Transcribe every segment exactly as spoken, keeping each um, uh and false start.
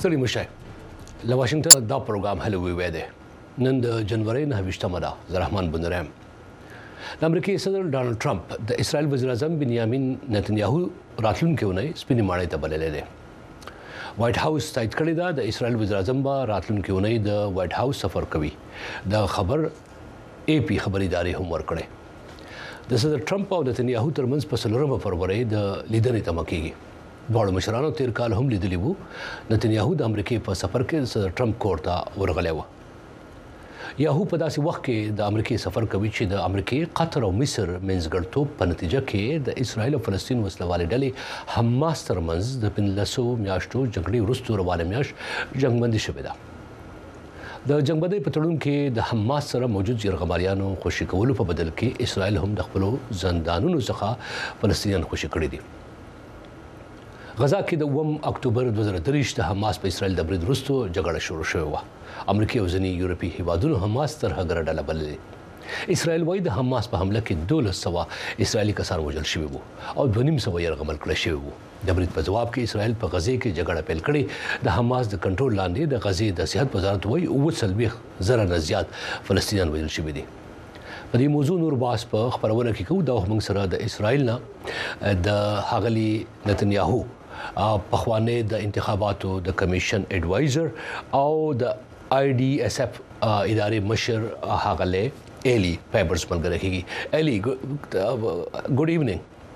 ستړي مشه له واشنگټن دا پروګرام هلو وی دی نن د جنوري نه ویشتمه ده زرحمان بنرام د امریکای صدر ډانلډ ټرمپ د اسرائیل وزیر اعظم بنیامین نتنیاهو راتلونکي ونی سپینې ماڼۍ ته بللې ده وایټ هاوس تایید کړی دا د اسرائیل وزیر اعظم با راتلونکي ونی د وایټ هاوس سفر کوي د خبر اے پی خبري ادارې هم ورکړي د صدر ټرمپ او نتنیاهو ترمنځ په څلورمه فروری د لیدنې تمه کیږي دواړو مشرانو تیر کال هم لیدلی وو نتنیاهو د امریکای په سفر کې صدر ټرمپ کور ته ورغلی و یاهو په داسې وخت کې د امریکای سفر کوي چې د امریکای قطر او مصر منځګړتوب په نتیجه کې د اسرائیل او فلسطین وسلوالې ډلې حماس ترمنځ د پنځلسو میاشتو جګړې وروسته روانه میاشت جنګبندي شوې ده د جنگبندۍ په تړون کې د حماس سره موجود یرغمالیانو خوشي کولو په بدل کې اسرائیل هم د خپل زندانونو څخه فلسطینیان خوشي کړي دي غزا کې د اووم اکتوبر دوه زره درې د حماس په اسرائیل د برید وروسته جګړه شروع شوې و امریکا او ځینې یورپي هیوادونو حماس تر هغه ډله بللې اسرائیل وايي د حماس په حمله کې دولس سوه اسرائیلي کسان وژل شوي وو او دوه نیم سوه یرغمل کړل شوي وو د برید په جواب کې اسرائیل په غزې کې جګړه پیل کړې د حماس د کنټرول لاندې د غزې د صحت وزارت وايي اووه څلوېښت زره نه زیات فلسطینیان وژل شوي دي په دې موضوع نور باس په خبرونه کې کوو دا موږ سره د اسرائیل نه د هغلی نتنیاهو پخوانه د انتخاباتو د کمیشن ایڈوایزر او د آی ډي اس اف ادارې مشر هغله ایلی پیپرز ملګری کیږي ایلی ګډ ایوننګ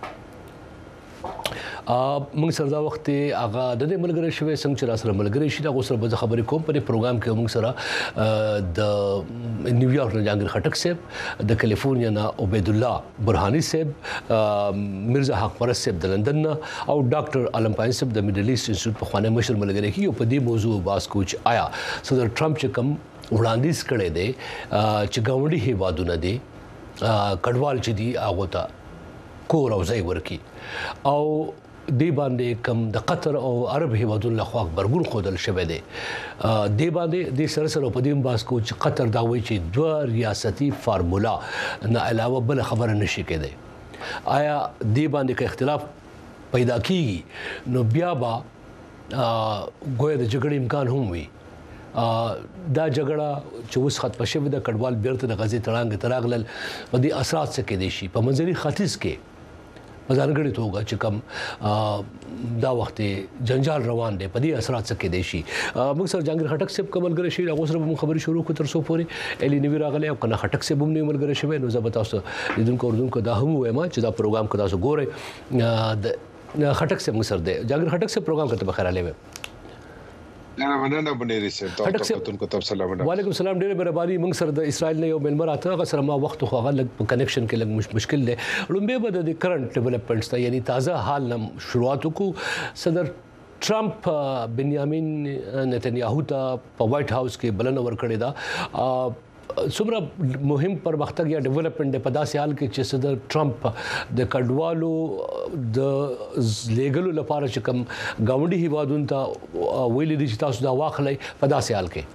موږ سره دا وخت هغه د ملګری شوی څنګه چې را سره ملګری شي دا غوسره به خبرې کوم په پروګرام کې موږ سره د نیویارک نه جانګر خټک صاحب د کیلیفورنیا نه عبید الله برهانی صاحب مرزا حق پرست صاحب د لندن نه او ډاکټر علم پاین صاحب د میډل ایست انسټیټیوټ په خوانه مشر ملګری کیږي په دې موضوع باس کوچ آیا صدر ټرمپ چې کوم وړاندیز کړی دی چې ګاونډي هیوادونه دي کډوال چې دي هغه ته کور او ځای ورکي او دی باندې کم د قطر او عرب هیوادونو لخوا خبرګون خودل شوی دی دی باندې د سره سره په دې باس کو چې قطر دا وایي چې دوه ریاستي فارمولا نه علاوه بل خبره نشي کېده آیا دی باندې کې اختلاف پیدا کیږي نو بیا با ګویا د جګړې امکان هم وي دا جګړه چې اوس ختم شوه د کډوال بیرته د غزې تړانګ تراغلل په دې اثرات څه کې دي شي په منځري ختیځ کې مزارګړی توګه چې کوم دا وخت جنجال روان دی په دې اثرات څه کې دي شي موږ سره جنگیر خټک صاحب کوملګری شي هغه سره موږ خبري شروع کو تر څو پورې الی نیوی راغلی او کنه خټک صاحب هم نه ملګری شوی نو زه به تاسو لیدونکو اوردونکو دا هم وایم چې دا پروګرام کدا سو ګوره خټک صاحب موږ سره دی جنگیر خټک صاحب پروګرام کته بخیر علی نه مننه بنيري سره تاسو کو تاسو سلام وعلیکم السلام ډیره برابرۍ موږ سره د اسرائیل نه یو ملمر اته هغه سره ما وخت خو هغه لګ کنیکشن کې لګ مشکل دی لومبه به د کرنٹ ډیولپمنټس ته یعنی تازه حال نم شروعات کو صدر ټرمپ بنیامین نتنیاهو ته په وایټ هاوس کې بلنه ورکړې ده څومره مهم پرمختګ یا ډیولپمنٹ په داسې حال کې چې صدر ټرمپ د کډوالو د لیګلو لپاره چې کوم گاونډي هیوادونو ته ویلي دي چې تاسو دا واخلئ په داسې حال کې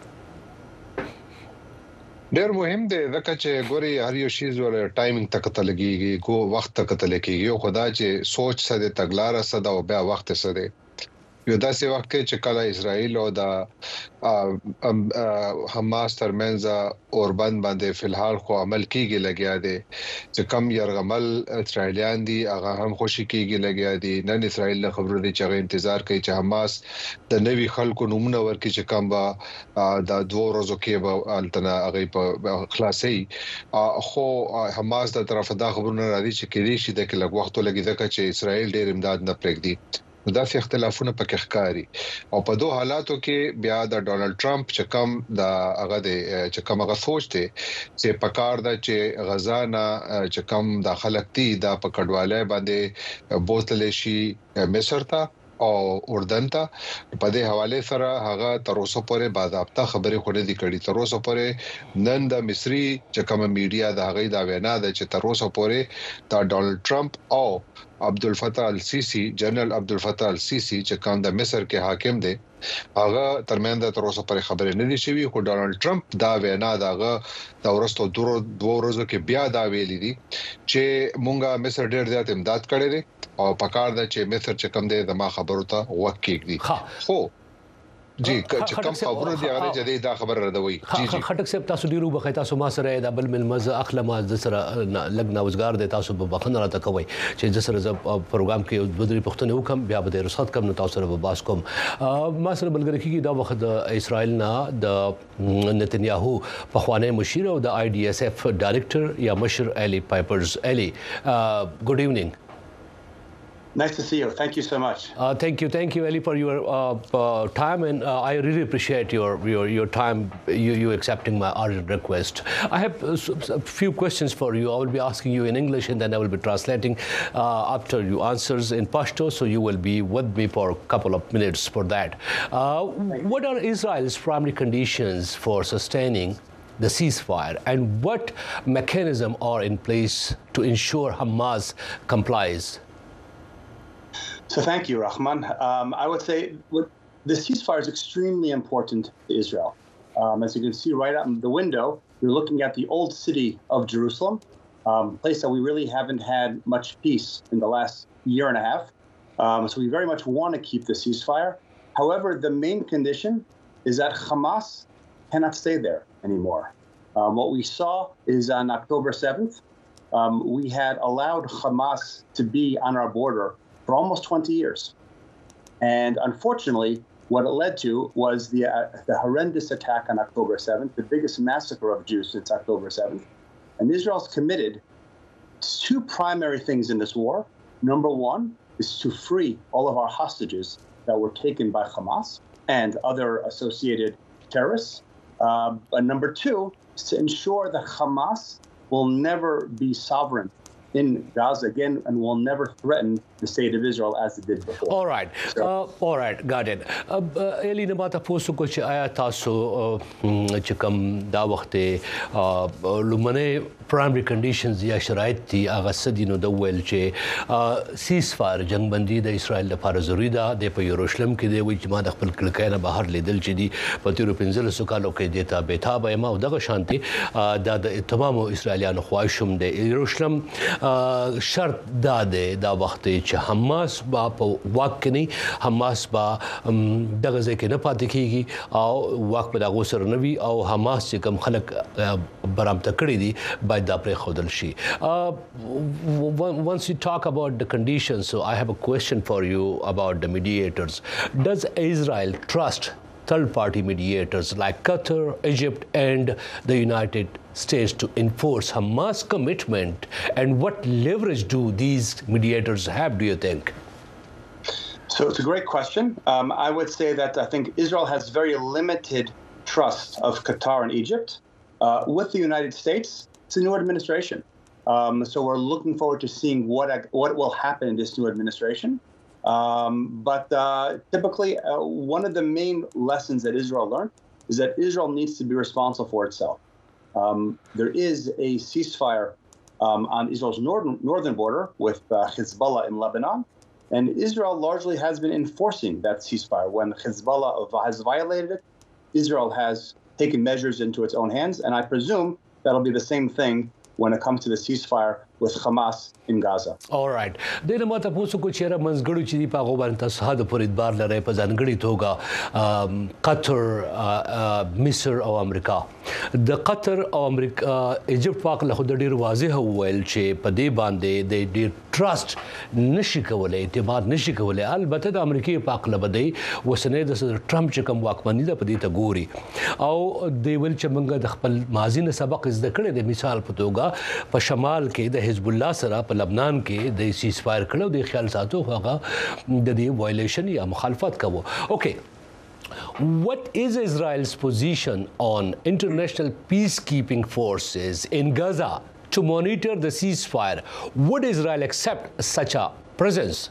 ډېر مهم دی ځکه چې ګوري هر یو شی زول ټایمینګ تک ته لګيږي کو وخت تک ته لګيږي او خدا چې سوچ سره تګلار سره او بیا وخت سره یو داسې وخت کې چې کله اسرائیل او د حماس ترمنځ اوربند باندې فلحال خو عمل کیږي لګیا دي چې کم یرغمل اسرائیلیان دي هغه هم خوشي کیږي لګیا دي نن اسرائیل خبرو دي چې انتظار کوي چې حماس د نوي خلکو نمونه ورکړي چې کم با د دوه ورځو کې به التنا هغه په خلاصي خو حماس د طرفه دا خبرونه راځي چې کېږي چې د لږ وخت لګي ځکه چې اسرائیل ډېر امداد نه پرېږدي دا فی اختلافونه پکې ښکاری او په دوه حالاتو کې بیا د ډونالد ټرمپ چې کوم د هغه د چې کوم هغه سوچ دی چې پکار دا چې غزا نه چې کوم د خلکتي د پکړواله باندې بوتل شي مصر ته او اردن ته په دې حواله سره هغه تر اوسه پورې باضابطه خبرې خوري دي کړي تر اوسه پورې نن د مصري چې کوم میډیا د هغه دا وینا ده چې تر اوسه پورې دا ډونالد ټرمپ او عبدالفتاح السیسی جنرال عبدالفتاح السیسی چې کوم د مصر کې حاکم دی هغه ترمنځ تر اوسه پورې خبرې نه دي شوي خو ډونالد ټرمپ دا وینا داغه د ورستو دوه ورځو کې بیا دا ویلي دي چې مونږه مصر ډېر زیات امداد کړی دی او پکار دا چې مصر چې کوم دی د ما خبرو ته وکیږي خو جی چې کوم خبرونه دی هغه جدي دا خبر راوي جی جی خټک صاحب تاسو ډیرو بخای تاسو ما سره د بل مل مز اخلم د سره لګ نوزګار دی تاسو په بخنه راته کوي چې د سره پروګرام کې بدري پښتنه وکم بیا به رسات کم نو تاسو سره باس کوم ما سره بلګری کې دا وخت د اسرائیل نه د نتنیاهو په خوانه مشیر او د آی ډي اس اف ډایریکټر یا مشر الی پایپرز الی ګډ ایونینګ. Nice to see you. Thank you so much. Uh, thank you, thank you, Eli, for your uh, uh, time, and uh, I really appreciate your your your time. You you accepting my urgent request. I have a few questions for you. I will be asking you in English, and then I will be translating uh, after you answers in Pashto. So you will be with me for a couple of minutes for that. Uh, what are Israel's primary conditions for sustaining the ceasefire, and what mechanisms are in place to ensure Hamas complies? So thank you, Rahman. Um, I would say what, the ceasefire is extremely important to Israel. Um, as you can see right out in the window, you're looking at the old city of Jerusalem, um, a place that we really haven't had much peace in the last year and a half. Um, so we very much want to keep the ceasefire. However, the main condition is that Hamas cannot stay there anymore. Um, what we saw is on October seventh, um, we had allowed Hamas to be on our border for almost twenty years. And unfortunately, what it led to was the, uh, the horrendous attack on October seventh, the biggest massacre of Jews since October seventh. And Israel's committed to two primary things in this war. Number one is to free all of our hostages that were taken by Hamas and other associated terrorists. Uh, but number two is to ensure that Hamas will never be sovereign in Gaza again and will never threaten the state of Israel as it did before. All right. So, uh, all right. Got it. अब Ellie ने बात अपोसो कुछ आया था सो चकम दावख्ते लुमने प्राइमरी कंडीशंस या शराइत थी आगा सदीनो दवेल चे सीज़फायर जंग बंदी द इसराइल द फार ज़रूरी दा दे पे यरूशलेम के दे वही जमा दखल कलकैना बाहर ले दिल चीदी पतिरो पिंजल सुकालो के देता बेथा बेमा उदा का शांति दा द तमाम इसराइलियान ख्वाहिशुम दे यरूशलेम शर्त दा दे दा वक्त حماس با په واک کې نه حماس با دغه ځکه نه پاتې کیږي او واک په دغه سره نوي او حماس چې کوم خلک برامته کړی دي باید دا پرې خودل شي. Once you talk about the conditions, so I have a question for you about the mediators. Does Israel trust third-party mediators like Qatar, Egypt, and the United States to enforce Hamas commitment? And what leverage do these mediators have, do you think? So it's a great question. Um, I would say that I think Israel has very limited trust of Qatar and Egypt. Uh, with the United States, it's a new administration. Um, so we're looking forward to seeing what what will happen in this new administration. Um, but uh, typically, uh, one of the main lessons that Israel learned is that Israel needs to be responsible for itself. Um, there is a ceasefire um, on Israel's northern, northern border with uh, Hezbollah in Lebanon, and Israel largely has been enforcing that ceasefire. When Hezbollah has violated it, Israel has taken measures into its own hands, and I presume that'll be the same thing when it comes to the ceasefire with Hamas in Gaza. All right. دغه ماته پوسو کو چیرې منځګړو چې دی په غو باندې تاسو هدا پر اعتبار لري په ځانګړي توګه قطر مصر او امریکا د قطر او امریکا ایجپت واک له خود ډیر واضح وویل چې په دې باندې د ډیر ټرست نشي کولای اعتماد نشي کولای البته د امریکای پاک له بدی وسنه د ټرمپ چې کوم واکمنی ده په دې ته ګوري او دی ول چې موږ د خپل ماضی نه سبق زده کړی د مثال په توګه په شمال کې د حزب الله سره په لبنان کې د سیسفایر کړو د خیال ساتو هغه د دې وایلیشن یا مخالفت کوو. اوکې. What is Israel's position on international peacekeeping forces in Gaza to monitor the ceasefire? Would Israel accept such a presence?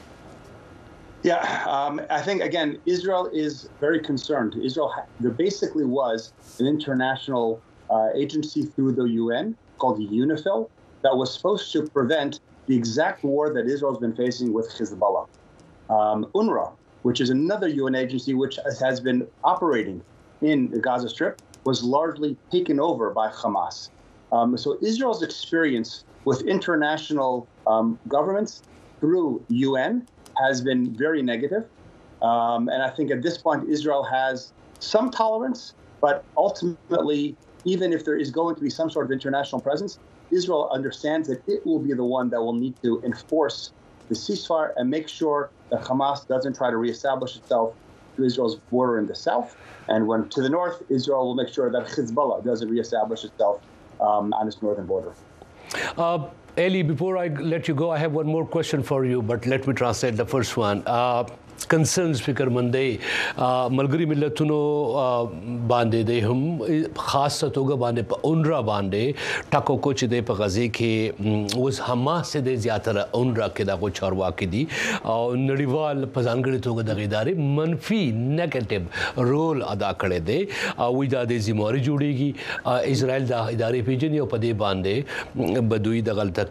Yeah, um, I think, again, Israel is very concerned. Israel, there basically was an international uh, agency through the U N called UNIFIL that was supposed to prevent the exact war that Israel's been facing with Hezbollah. Um, UNRWA, which is another U N agency which has been operating in the Gaza Strip, was largely taken over by Hamas. Um, so Israel's experience with international um, governments through U N has been very negative. Um, and I think at this point, Israel has some tolerance, but ultimately, even if there is going to be some sort of international presence, Israel understands that it will be the one that will need to enforce the ceasefire and make sure that Hamas doesn't try to reestablish itself to Israel's border in the south. And when to the north, Israel will make sure that Hezbollah doesn't reestablish itself um, on its northern border. Uh, Eli, before I let you go, I have one more question for you, but let me translate the first one. Uh, concerns فکر مندې ملګری ملتونو باندې د هم خاص توګه باندې په اونرا باندې ټاکو کو چې د په غزي کې اوس حماس د زیاتره اونرا کې دغه چارواکي دي او نړیوال په ځانګړي توګه د ادارې منفي نیگیټیو رول ادا کړی دی او دا د زموري جوړیږي اسرائیل د ادارې پیژني او په دې باندې بدوی د غلطه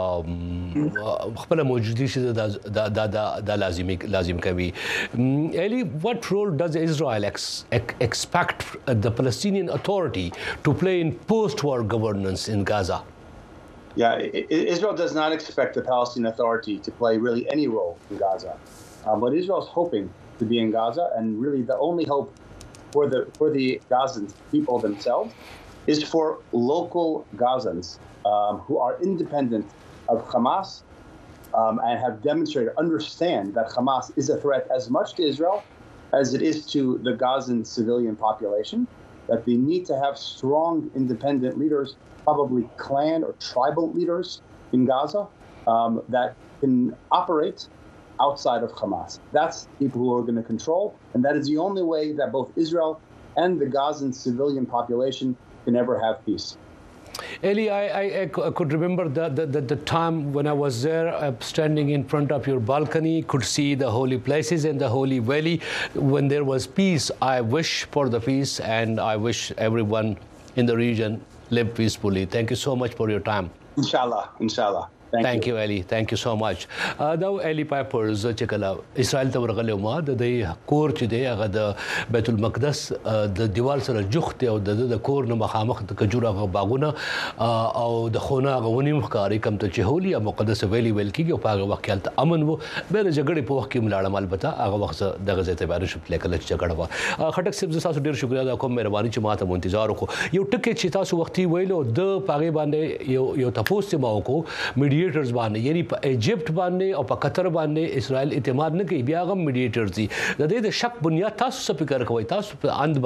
کې خپل موجودي چې دا دا دا لازمي لازم Eli, what role does Israel ex- expect the Palestinian Authority to play in post-war governance in Gaza? Yeah, Israel does not expect the Palestinian Authority to play really any role in Gaza. Uh, but Israel is hoping to be in Gaza, and really the only hope for the for the Gazan people themselves is for local Gazans um, who are independent of Hamas um, and have demonstrated, understand that Hamas is a threat as much to Israel as it is to the Gazan civilian population, that they need to have strong independent leaders, probably clan or tribal leaders in Gaza um, that can operate outside of Hamas. That's people who are going to control, and that is the only way that both Israel and the Gazan civilian population can ever have peace. Eli, I, I, I could remember the, the, the time when I was there, uh, standing in front of your balcony, could see the holy places and the holy valley. When there was peace, I wish for the peace, and I wish everyone in the region live peacefully. Thank you so much for your time. Inshallah, inshallah. Thank, Thank you. you, Eli. Thank you so much. Uh, دا Eli Peppers چې کله اسرائیل ته ورغلی ما د دې کور چې دی هغه د بیت المقدس د دیوال سره جوخت او د د کور نه مخامخ د کجوره باغونه او د خونه غونی مخکاري کم ته چې هولي مقدس ویلي ویل کیږي او هغه وخت کې امن وو به د جګړې په وخت کې ملاړه البته هغه وخت د غزې ته بار شو لیکل چې جګړه وا خټک صاحب تاسو ډیر شکریا دا کوم مهرباني چې ماته انتظار وکړو یو ټکی چې تاسو وختي ویلو د پاغي باندې یو یو تاسو ما وکړو میډیټرز باندې یعنی په ایجپت باندې او په قطر باندې اسرائیل اعتماد نه کوي بیا غو میډیټرز دي د دې د شک بنیاد تاسو څه فکر کوئ تاسو په اند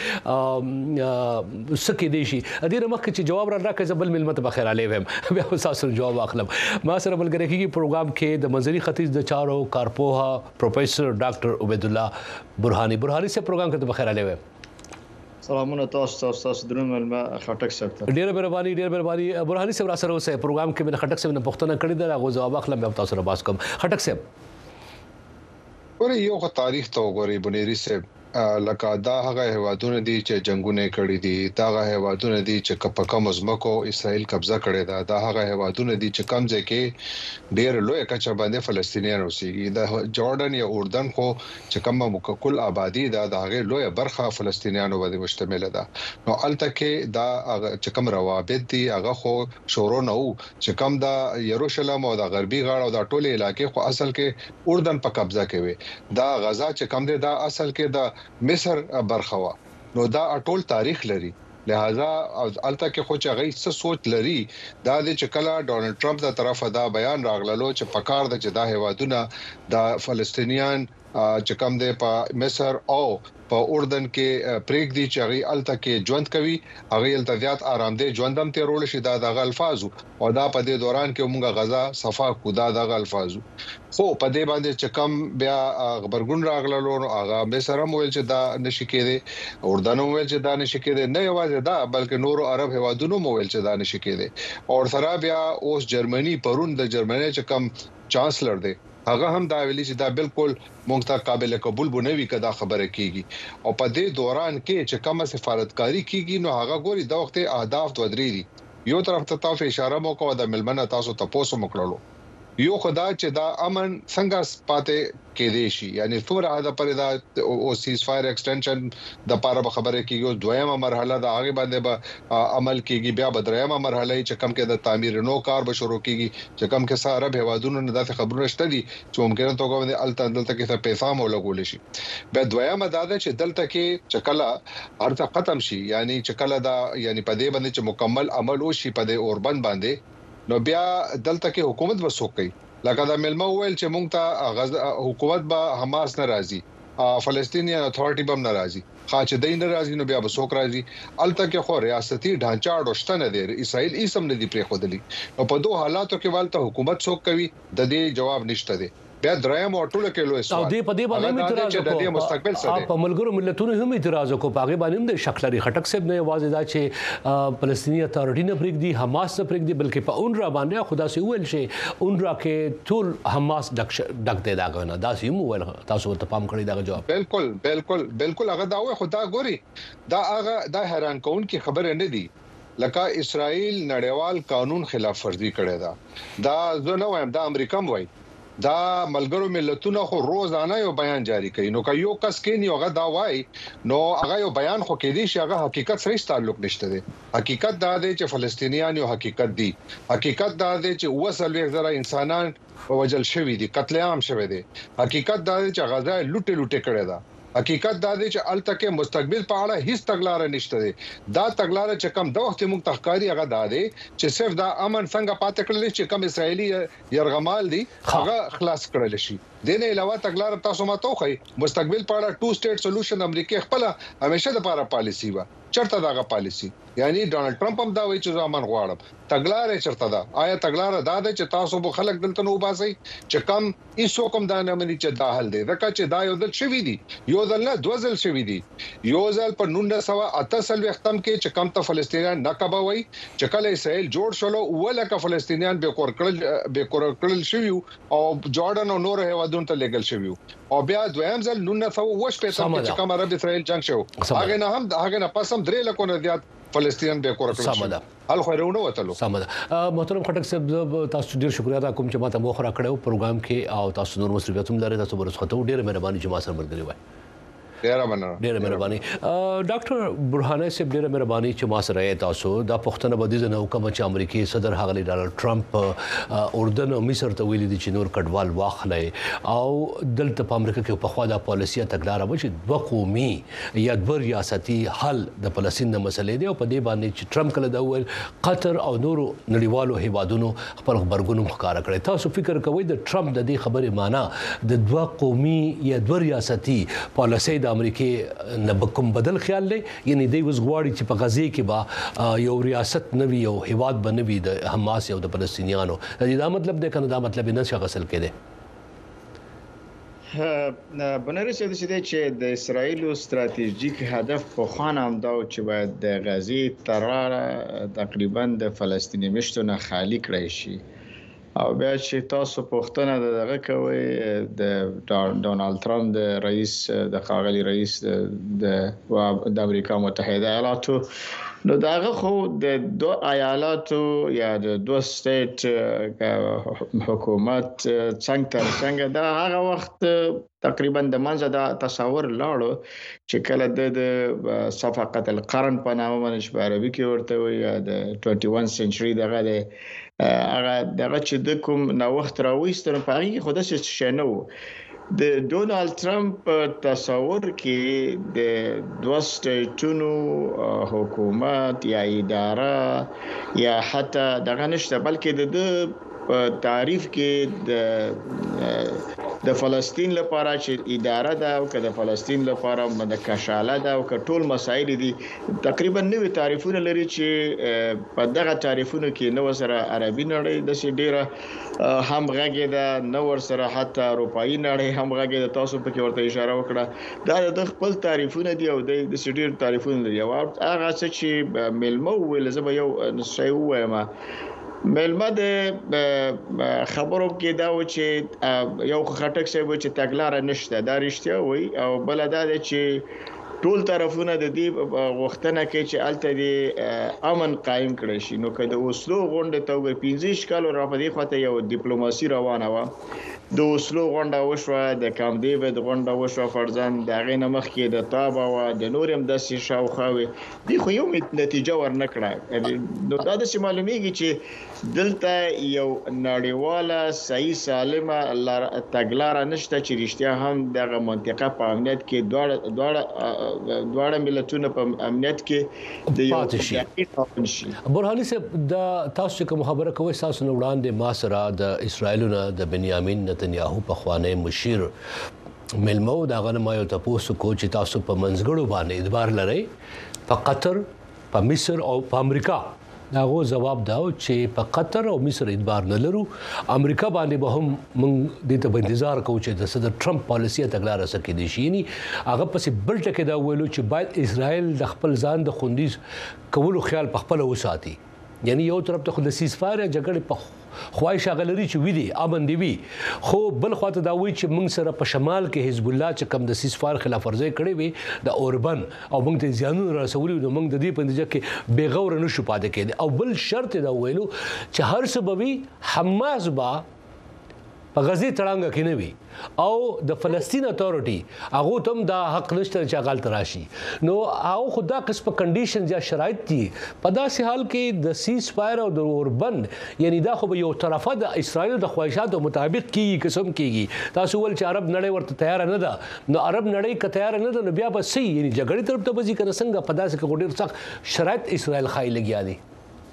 باندې سکه دي شي د دې مخکې چې جواب را راکړي زبل ملمت بخیر علی وهم بیا تاسو جواب اخلم ما سره بلګری کیږي پروګرام کې د منځري ختیځ د چارو کارپوها پروفیسور ډاکټر عبید الله برهانی برهانی سے پروګرام کې بخیر علی وهم سلامونه تاسو تاسو درنو ملما خټک صاحب ته ډیر مهرباني ډیر مهرباني برهانی صاحب را سره اوسه پروګرام کې من خټک صاحب نه پښتنه کړی دا غو جواب اخلم به تاسو سره باس کوم خټک صاحب ورې یو خو تاریخ ته وګوري بنيري صاحب لکه دا هغه هوادونه دي چې جنگونه کړی دي دا هغه هوادونه دي چې کپکا مزمکو اسرائیل قبضه کړی دا دا هغه هوادونه دي چې کم ځای کې ډیر لوی کچا باندې فلسطینیان اوسېږي د جوړډن یا اردن خو چې کومه مککل آبادی دا د هغه لوی برخه فلسطینیانو باندې مشتمل ده نو الته کې دا چې کوم روابط دي هغه خو شورو نه وو چې کوم دا یروشلم او د غربي غاړه او د ټوله علاقې خو اصل کې اردن په قبضه کوي دا غزا چې کوم دی دا اصل کې دا مصر برخوا نو دا ټول تاریخ لري لہذا الته کې خو چې غي څه سوچ لري دا د چکلا ډونلډ ټرمپ د طرفه دا بیان راغللو چې پکار د چې دا هوادونه د فلسطینیان چې کوم دی په مصر او په اردن کې پریک دي چې غي الته کې ژوند کوي هغه الته زیات آرامدې ژوندم تیرول شي دا د الفاظو او دا په دې دوران کې موږ غزا صفا کو دا د الفاظو خو په دې باندې چې کوم بیا خبرګون راغللو هغه به سره مویل چې دا نشي کېده اردن مویل چې دا نشي کېده نه یوازې دا بلکې نورو عرب هوادونو مویل چې دا نشي کېده او سره بیا اوس جرمني پرون د جرمني چې کوم چانسلر دی هغه هم دا ویلي چې دا بالکل مونږ ته قابل قبول بنوي کدا خبره کیږي او په دې دوران کې چې کومه سفارتکاری کیږي نو هغه ګوري د وخت اهداف دوه درې دي یو طرف ته تاسو اشاره مو کوو د ملمنه تاسو ته پوسو مکړلو یو خدا چې دا امن څنګه پاتې کې دی شي یعنی څومره حد پرې دا او سیز فایر ایکسټنشن د پاره خبره کیږي دویمه مرحله دا هغه باندې به عمل کیږي بیا بدریمه مرحله چې کم کې د تعمیر نو کار به شروع کیږي چې کم کې سره به هوادونو نه داسې خبرونه شته دي چې ممکن ته کومه الته دلته کې څه پیسې مو لګول شي بیا دویمه دا ده چې دلته کې چکلا هرڅه ختم شي یعنی چکلا دا یعنی په دې باندې چې مکمل عمل وشي په دې اوربند باندې نو بیا دلته کې حکومت وسوکي لکه دا ملما ویل چې مونږ ته حکومت به حماس ناراضي فلسطینیان اتھارټي به ناراضي خاص دین ناراضي نو بیا به څوک راضي الته کې خو ریاستي ډانچا اډوشته نه دی اسرائیل ایسم نه دی پرې خودلی نو په دوه حالاتو کې والته حکومت څوک کوي د دې جواب نشته دی بیا دریم او ټول کې لوي سوال او دې په دې باندې اعتراض وکړو مستقبل سره په ملګرو ملتونو هم اعتراض وکړو په هغه باندې د شکلري خټک صاحب نه واځي دا چې فلسطینی اتھارټي نه پرېږدي حماس نه پرېږدي بلکې په اونرا باندې خدا سي ویل شي اونرا کې ټول حماس ډک ډک دی داغه نه دا سي مو ویل تاسو ته پام کړی دا جواب بالکل بالکل بالکل هغه دا وای خدا ګوري دا هغه دا حیران کون کی خبره نه دی لکه اسرائیل نړیوال قانون خلاف ورزي کړی دا دا زه نه وایم دا امریکا وای دا ملګرو ملتونو خو روزانه یو بیان جاری کوي نو که یو کس کې نه هغه دا وای نو هغه یو بیان خو کې دي چې هغه حقیقت سره تعلق نشته دي حقیقت دا دی چې فلسطینیان یو حقیقت دي حقیقت دا دی چې وسل زره انسانان وجل شوی دي قتل عام شوی دي حقیقت دا دی چې غزا لوټه لوټه کړی دا حقیقت دا دی چې التکه مستقبل په اړه هیڅ تګلارې نشته دي دا تګلارې چې کم د وخت موږ تحقیقي هغه دا دی چې صرف دا امن څنګه پاتې کړل چې کم اسرایلی يرغمال دي هغه خلاص کړل شي د نه علاوه تګلار تاسو ما توخی مستقبل په اړه ټو سټیټ سولوشن امریکا خپل همیشه د لپاره پالیسی و چرته داغه پالیسی یعنی ډونالد ټرمپ هم دا وایي چې زه امن غواړم تګلار چرته دا آیا تګلار دا ده چې تاسو به خلک دلته نو باسي چې کم ایسو کوم دا نه مني چې دا حل دی ځکه چې دا یو دل شوی دی یو ځل نه دوه ځل شوی دی یو ځل په نولس سوه اته څلوېښت ختم کې چې کم ته فلسطینیان نه کبوي چې کله اسرائیل جوړ شول ولکه فلسطینیان به کور کړل به کور کړل شوی او جارډن او نور هیوادونو ته لګل شوی او بیا دویم ځل نولس سوه اووه شپېته کې چې کوم عرب اسرائیل جنگ شو هغه نه هم هغه نه پسم درې لکه نه زیات فلسطین به کور کړل سمدا ال خیرونه وتلو سمدا محترم خټک صاحب تاسو ډیر شکریا ادا کوم چې ماته موخه راکړو پروګرام کې او تاسو نور مصروفیت هم لري تاسو ورسخته ډیر مهرباني چې ما سره ملګری وای ډیره مننه ډیره مهرباني ډاکټر برهانه صاحب ډیره مهرباني چې ما سره تاسو دا پښتنه بدیزه نه حکم چې امریکای صدر هغلی ډانلډ ټرمپ اردن او مصر ته ویلي دي چې نور کډوال واخلې او دلته په امریکا کې په خوا د پالیسي تګلارې و چې دوه قومي یا دوه ریاستي حل د فلسطین د مسلې دی او په دې باندې چې ټرمپ کله دا ویل قطر او نورو نړیوالو هیوادونو خپل خبرګون ښکارا کړی تاسو فکر کوئ د ټرمپ د دې خبرې معنی د دوه قومي یا دوه ریاستي پالیسي امریکای نه بکم بدل خیال لې یعنی دوی وز غواړي چې په غزه کې با یو ریاست نوي او هیواد بنوي د حماس او د فلسطینیانو دا مطلب دی کنه دا مطلب نه څه غسل کېده بنرس د دې چې د اسرایل ستراتیژیک هدف په خانه هم دا چې باید د غزه تراره تقریبا د فلسطیني مشتونه خالی کړی شي او بیا چې تاسو پوښتنه دغه کوي د ډونالد ټرمپ د رئیس د خاغلی رئیس د د امریکا متحده ایالاتو نو داغه خو د دوه ایالاتو یا د دوه سټیټ حکومت څنګه تر څنګه دا هغه وخت تقریبا د منځه دا تصور لاړو چې کله د صفقه القرن په نامه باندې په عربي کې ورته وي یا د اکیسمه سنچري دغه هغه دغه چې د کوم نو وخت راوېستل په هغه خو د څه شنو د ډونالد ټرمپ تصور کې د دوه سټیټونو حکومت یا اداره یا حتی دغه نشته بلکې د په تعریف کې د د فلسطین لپاره چې اداره ده او که د فلسطین لپاره د کشاله ده او که ټول مسایل دي تقریبا نوې تعریفونه لري چې په دغه تعریفونو کې نو سره عربي نړۍ د سې ډیره هم غږی ده نو ور سره حتی اروپאי نړۍ هم غږی ده تاسو په کې ورته اشاره وکړه دا د خپل تعریفونه دي او د سې ډیر تعریفونه لري او هغه څه چې ملمو ول زه به یو نصي وایم ملما د خبرو کې دا و چې یو خټک صاحب چې تګلار نشته دا رښتیا وي او بل دا چې ټول طرفونه د دې غوښتنه کوي چې الته د امن قائم کړي شي. نو کله اوسلو غونډه ته وګورئ پنځه کال را پدې خواته یو ډیپلوماسي روانه و. د اوسلو غونډه وشوه، د کام دیوید غونډه وشوه فرضاً، د هغې نه مخکې د تابا وه، د نور هم داسې شاوخوا وې، دوی خو یو نتیجه ورنه کړه. نو دا داسې معلومیږي چې دلته یو نړیواله صحیح سالمه تګلاره نشته چې رښتیا هم دغه منطقه په امنیت کې دواړه دواړه دواړه ملتونه په امنیت کې د یو شي. برهاني صاحب د تاسو کوم خبره کوي تاسو نو وړاندې ما سره د اسرایل نه د بنیامین نتنیاهو په خوانه مشیر ملمو دا غنما یو تاسو کو چې تاسو په منځګړو باندې اعتبار لري په قطر په مصر او په امریکا. داغو جواب داو چې په قطر او مصر اعتبار نه لرو، امریکا باندې به هم موږ د ته انتظار کوو چې د صدر ټرمپ پالیسي تګلاره سکه دي شي. ني هغه پسې بل ټکي دا ویلو چې باید اسرائیل د خپل ځان د خوندیز کولو خیال په خپل وساتي. یعنی یو طرف ته خو د سیز فایر جګړې په خواهش غلري چې وی دي امن دی وی، خو بل خواته دا وی چې موږ سره په شمال کې حزب الله چې کم د سیز فایر خلاف ورزي کړې وي د اوربن او موږ ته زیانونه رسولي، نو موږ د دې په نتیجه کې بیغور نشو پاتې کېدی. او بل شرط دا ویلو چې هر څه به حماس با په غزي تړانګه کې نه وي او د فلسطین اتورټي هغه تم دا حق نشته چې غلط راشي. نو او خدا قسم کنډیشنز یا شرایط دي په داسې حال کې د سیز فایر او د اوربن یعنی دا خو به یو طرفه د اسرائیل د خواهشاتو مطابق کیږي قسم کیږي. تاسو ول چې عرب نړۍ ورته تیار نه ده، نو عرب نړۍ که تیار نه ده نو بیا به سي یعنی جګړې طرف ته بځي کنه څنګه په داسې کې ډېر سخت شرایط اسرائیل خای لګیا دي.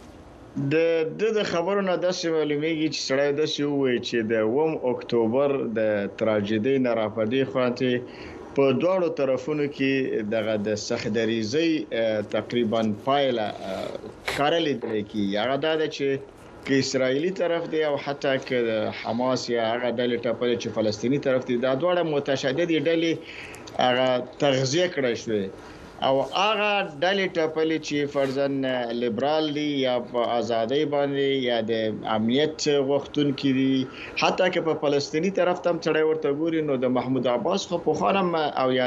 د د خبرو نه داسې معلومیږي چې سړی داسې ووایي چې د اووم اکتوبر د تراژیدي نه راپدې خواته په دواړو طرفونو کې دغه د سختدریزۍ تقریبا پایله ښکاره لیدل کېږي. هغه دا ده چې که اسرائیلي طرف دی او حتی که د حماس یا هغه ډلې ټپلې چې فلسطینی طرف دی، دا دواړه متشددې ډلې هغه تغذیه کړی شوې او هغه ډلې ټپلې چې فرضاً لیبرال دي یا په ازادۍ باندې یا د امنیت غوښتونکي دي، حتی که په فلسطینی طرف ته هم سړی ورته ګوري نو د محمود عباس خو پخوا هم او یا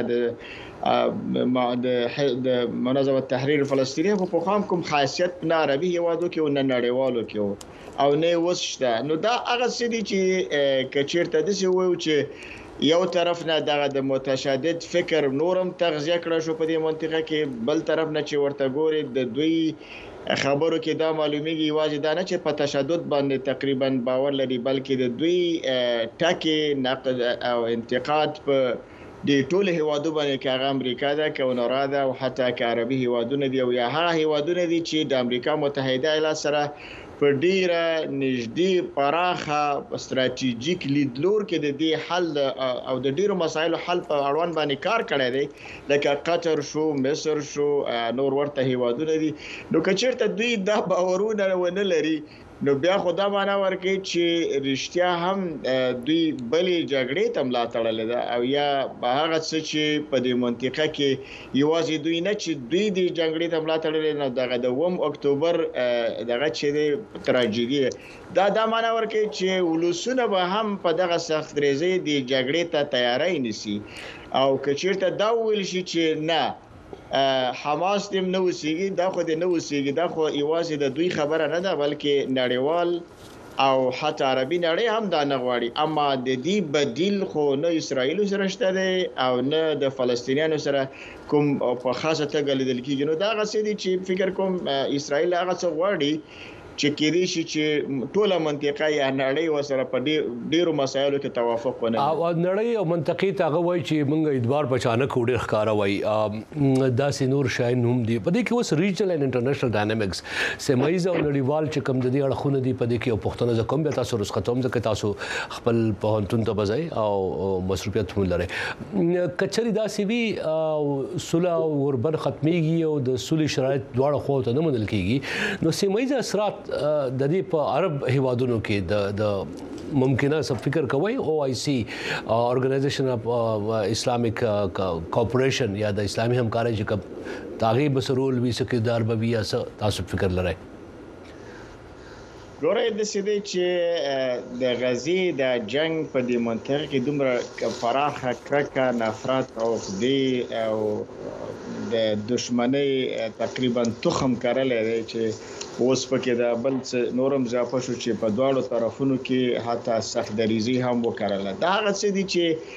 د د منظمه تحریر فلسطیني خو پخوا هم کوم خاصیت نه عربي هیوادو کې او نه نړیوالو کې او نه اوس شته. نو دا هغه څه دي چې که چېرته داسې ووایو چې یو طرف نه دغه د متشدد فکر نورم تغذیه کړی شو په دې منطقه کې، بل طرف نه چې ورته ګوري د دوی خبرو کې دا معلومیږي یوازې دا نه چې په تشدد باندې تقریبا باور لري، بلکې د دوی ټاکي نقد او انتقاد په د ټول هیوادو باندې کې هغه امریکا ده، کونورا ده او حتی که عربي هیوادونه دي او یا هغه هیوادونه دي چې د امریکا متحده ایالات سره په ډیره نږدې پراخه ستراتیژیک لیدلور کې د دې حل او د ډیرو مسایلو حل په اړوند باندې کار کړی دی، لکه قطر شو، مصر شو، نور ورته هیوادونه دي. نو که چېرته دوی دا باورونه ونه لري نو بیا خو دا معنا ورکوي چې رښتیا هم دوی بلې جګړې ته ملا تړلې ده او یا هغه څه چې په دې منطقه کې یوازې دوی نه چې دوی د جګړې ته ملا تړلې نه، دغه د اووم اکتوبر دغه چې د تراژیدي دا دا معنا ورکوي چې ولسونه به هم په دغه سختدریزۍ د جګړې ته تیاری نیسي. او که چېرته دا وویل شي چې نه حماس دې نه وسیږي، دا خو دې نه وسیږي، دا خو یوازې د دوی خبره نه ده بلکې نړیوال او حتی عربي نړۍ هم دا نه غواړي. اما د دې بدیل خو نه اسرائیل سره شته دی او نه د فلسطینیانو سره کوم په خاصه توګه لیدل کېږي. نو دا هغه څه دي چې فکر کوم اسرائیل هغه څه غواړي چې کېدای شي چې ټوله منطقه یا نړۍ وسره په ډیرو مسایلو کې توافق ونه او نړۍ او منطقې ته هغه وایي چې موږ اعتبار بچانه کو ډیر ښکارا وایي داسې نور شاین هم دي په دې کې اوس ریجنل اینڈ انټرنیشنل ډاینامیکس سیمایز او نړیوال چې کوم د دې اړخونه دي په دې کې او پښتنه ز کوم به تاسو رسختوم ځکه تاسو خپل پوهنتون ته بځای او مصروفیت هم لري. کچري داسې وی صلح او اوربن ختميږي او د صلح شرایط دواړه خو ته نه منل کیږي، نو سیمایز اثرات د دې په عرب هیوادونو کې د د ممکنه سب فکر کوي او آی سی اورګنایزیشن اف اسلامیک کوپریشن یا د اسلامي همکارۍ چې کوم تاغي بسرول وی سکیدار به یا تاسو فکر لرئ؟ ګورئ داسې دی چې د غزې د جنگ په دې منطقه کې دومره پراخه کرکه نفرت او عقدې او د دشمنۍ تقریبا تخم کرلی دی چې اوس پکې د بل څه نورم اضافه شو چې په دواړو طرفونو کې حتی سخت دریزي هم وکرله. دا هغه څه دي چې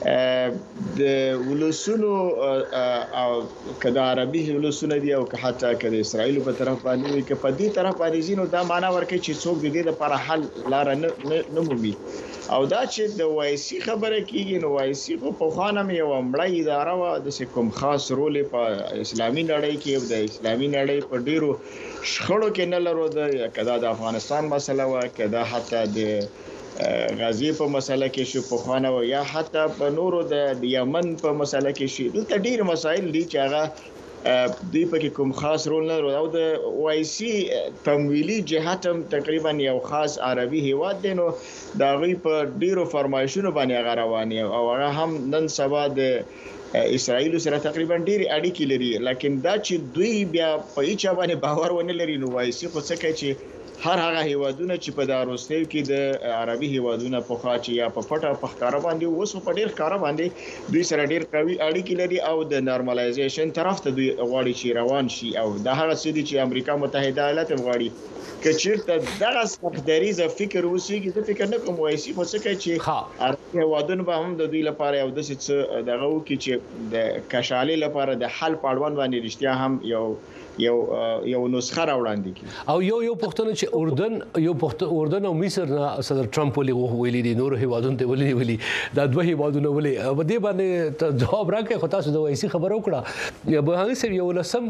د ولسونو او که د عربي ولسونو دي او که حتی که د اسرائیل په طرف باندې وي که په دې طرف باندې ځي نو دا معنا ورکوي چې څوک د دې لپاره حل لاره نه مومي. او دا چې د وایسي خبره کیږي نو وایسي خو پخوا نه یوه مړه اداره وه، داسې کوم خاص رول په اسلامي نړۍ کې د اسلامي نړۍ په ډیرو شخړو کې نه لرو. د که دا د افغانستان مسله وه، که دا حتی د غزې په مسله کې شو پخوا نه وه، یا حتی په نورو د یمن په مسله کې شي. دلته ډیر مسایل دي چې هغه دوی پکې کوم خاص رول نه لري. او د وایسي تمویلي جهت هم تقریبا یو خاص عربي هیواد دی، نو د هغوی په ډیرو فرمایشونو باندې هغه روان دي او هغه هم نن سبا د اسرائیل سره تقریبا ډیرې اړیکې لري. لیکن دا چې دوی بیا په هیچا باندې باور ونه لري، نو وایسي خو څه کوي چې هر هغه هیوادونه چې په دا وروستیو کې د عربي هیوادونه پخوا چې یا په پټه په ښکاره باندې اوس په ډېر ښکاره باندې دوی سره ډېر قوي اړیکې لري او د نارملایزیشن طرف ته دوی غواړي چې روان شي. او دا هغه څه دي چې امریکا متحده ایالات هم غواړي. که چېرته دغه سختدریزه فکر وسیږي، زه فکر نه کوم وایسي خو څه کوي چې عربي هیوادونه به هم د دوی لپاره یو داسې څه دغه وکړي چې د کشالۍ لپاره د حل په اړوند باندې رښتیا هم یو یو یو نسخه راوړاندې کی. او یو یو پښتنه چې اردن یو پښتون اردن او مصر نه صدر ټرمپ ولې ویلي دي نور هیوادونو ته ولې ویلي دا دوه هیوادونه ولې په دې باندې جواب راکړي. خو تاسو د وایسي خبرو کړه به هغه سره یو لسم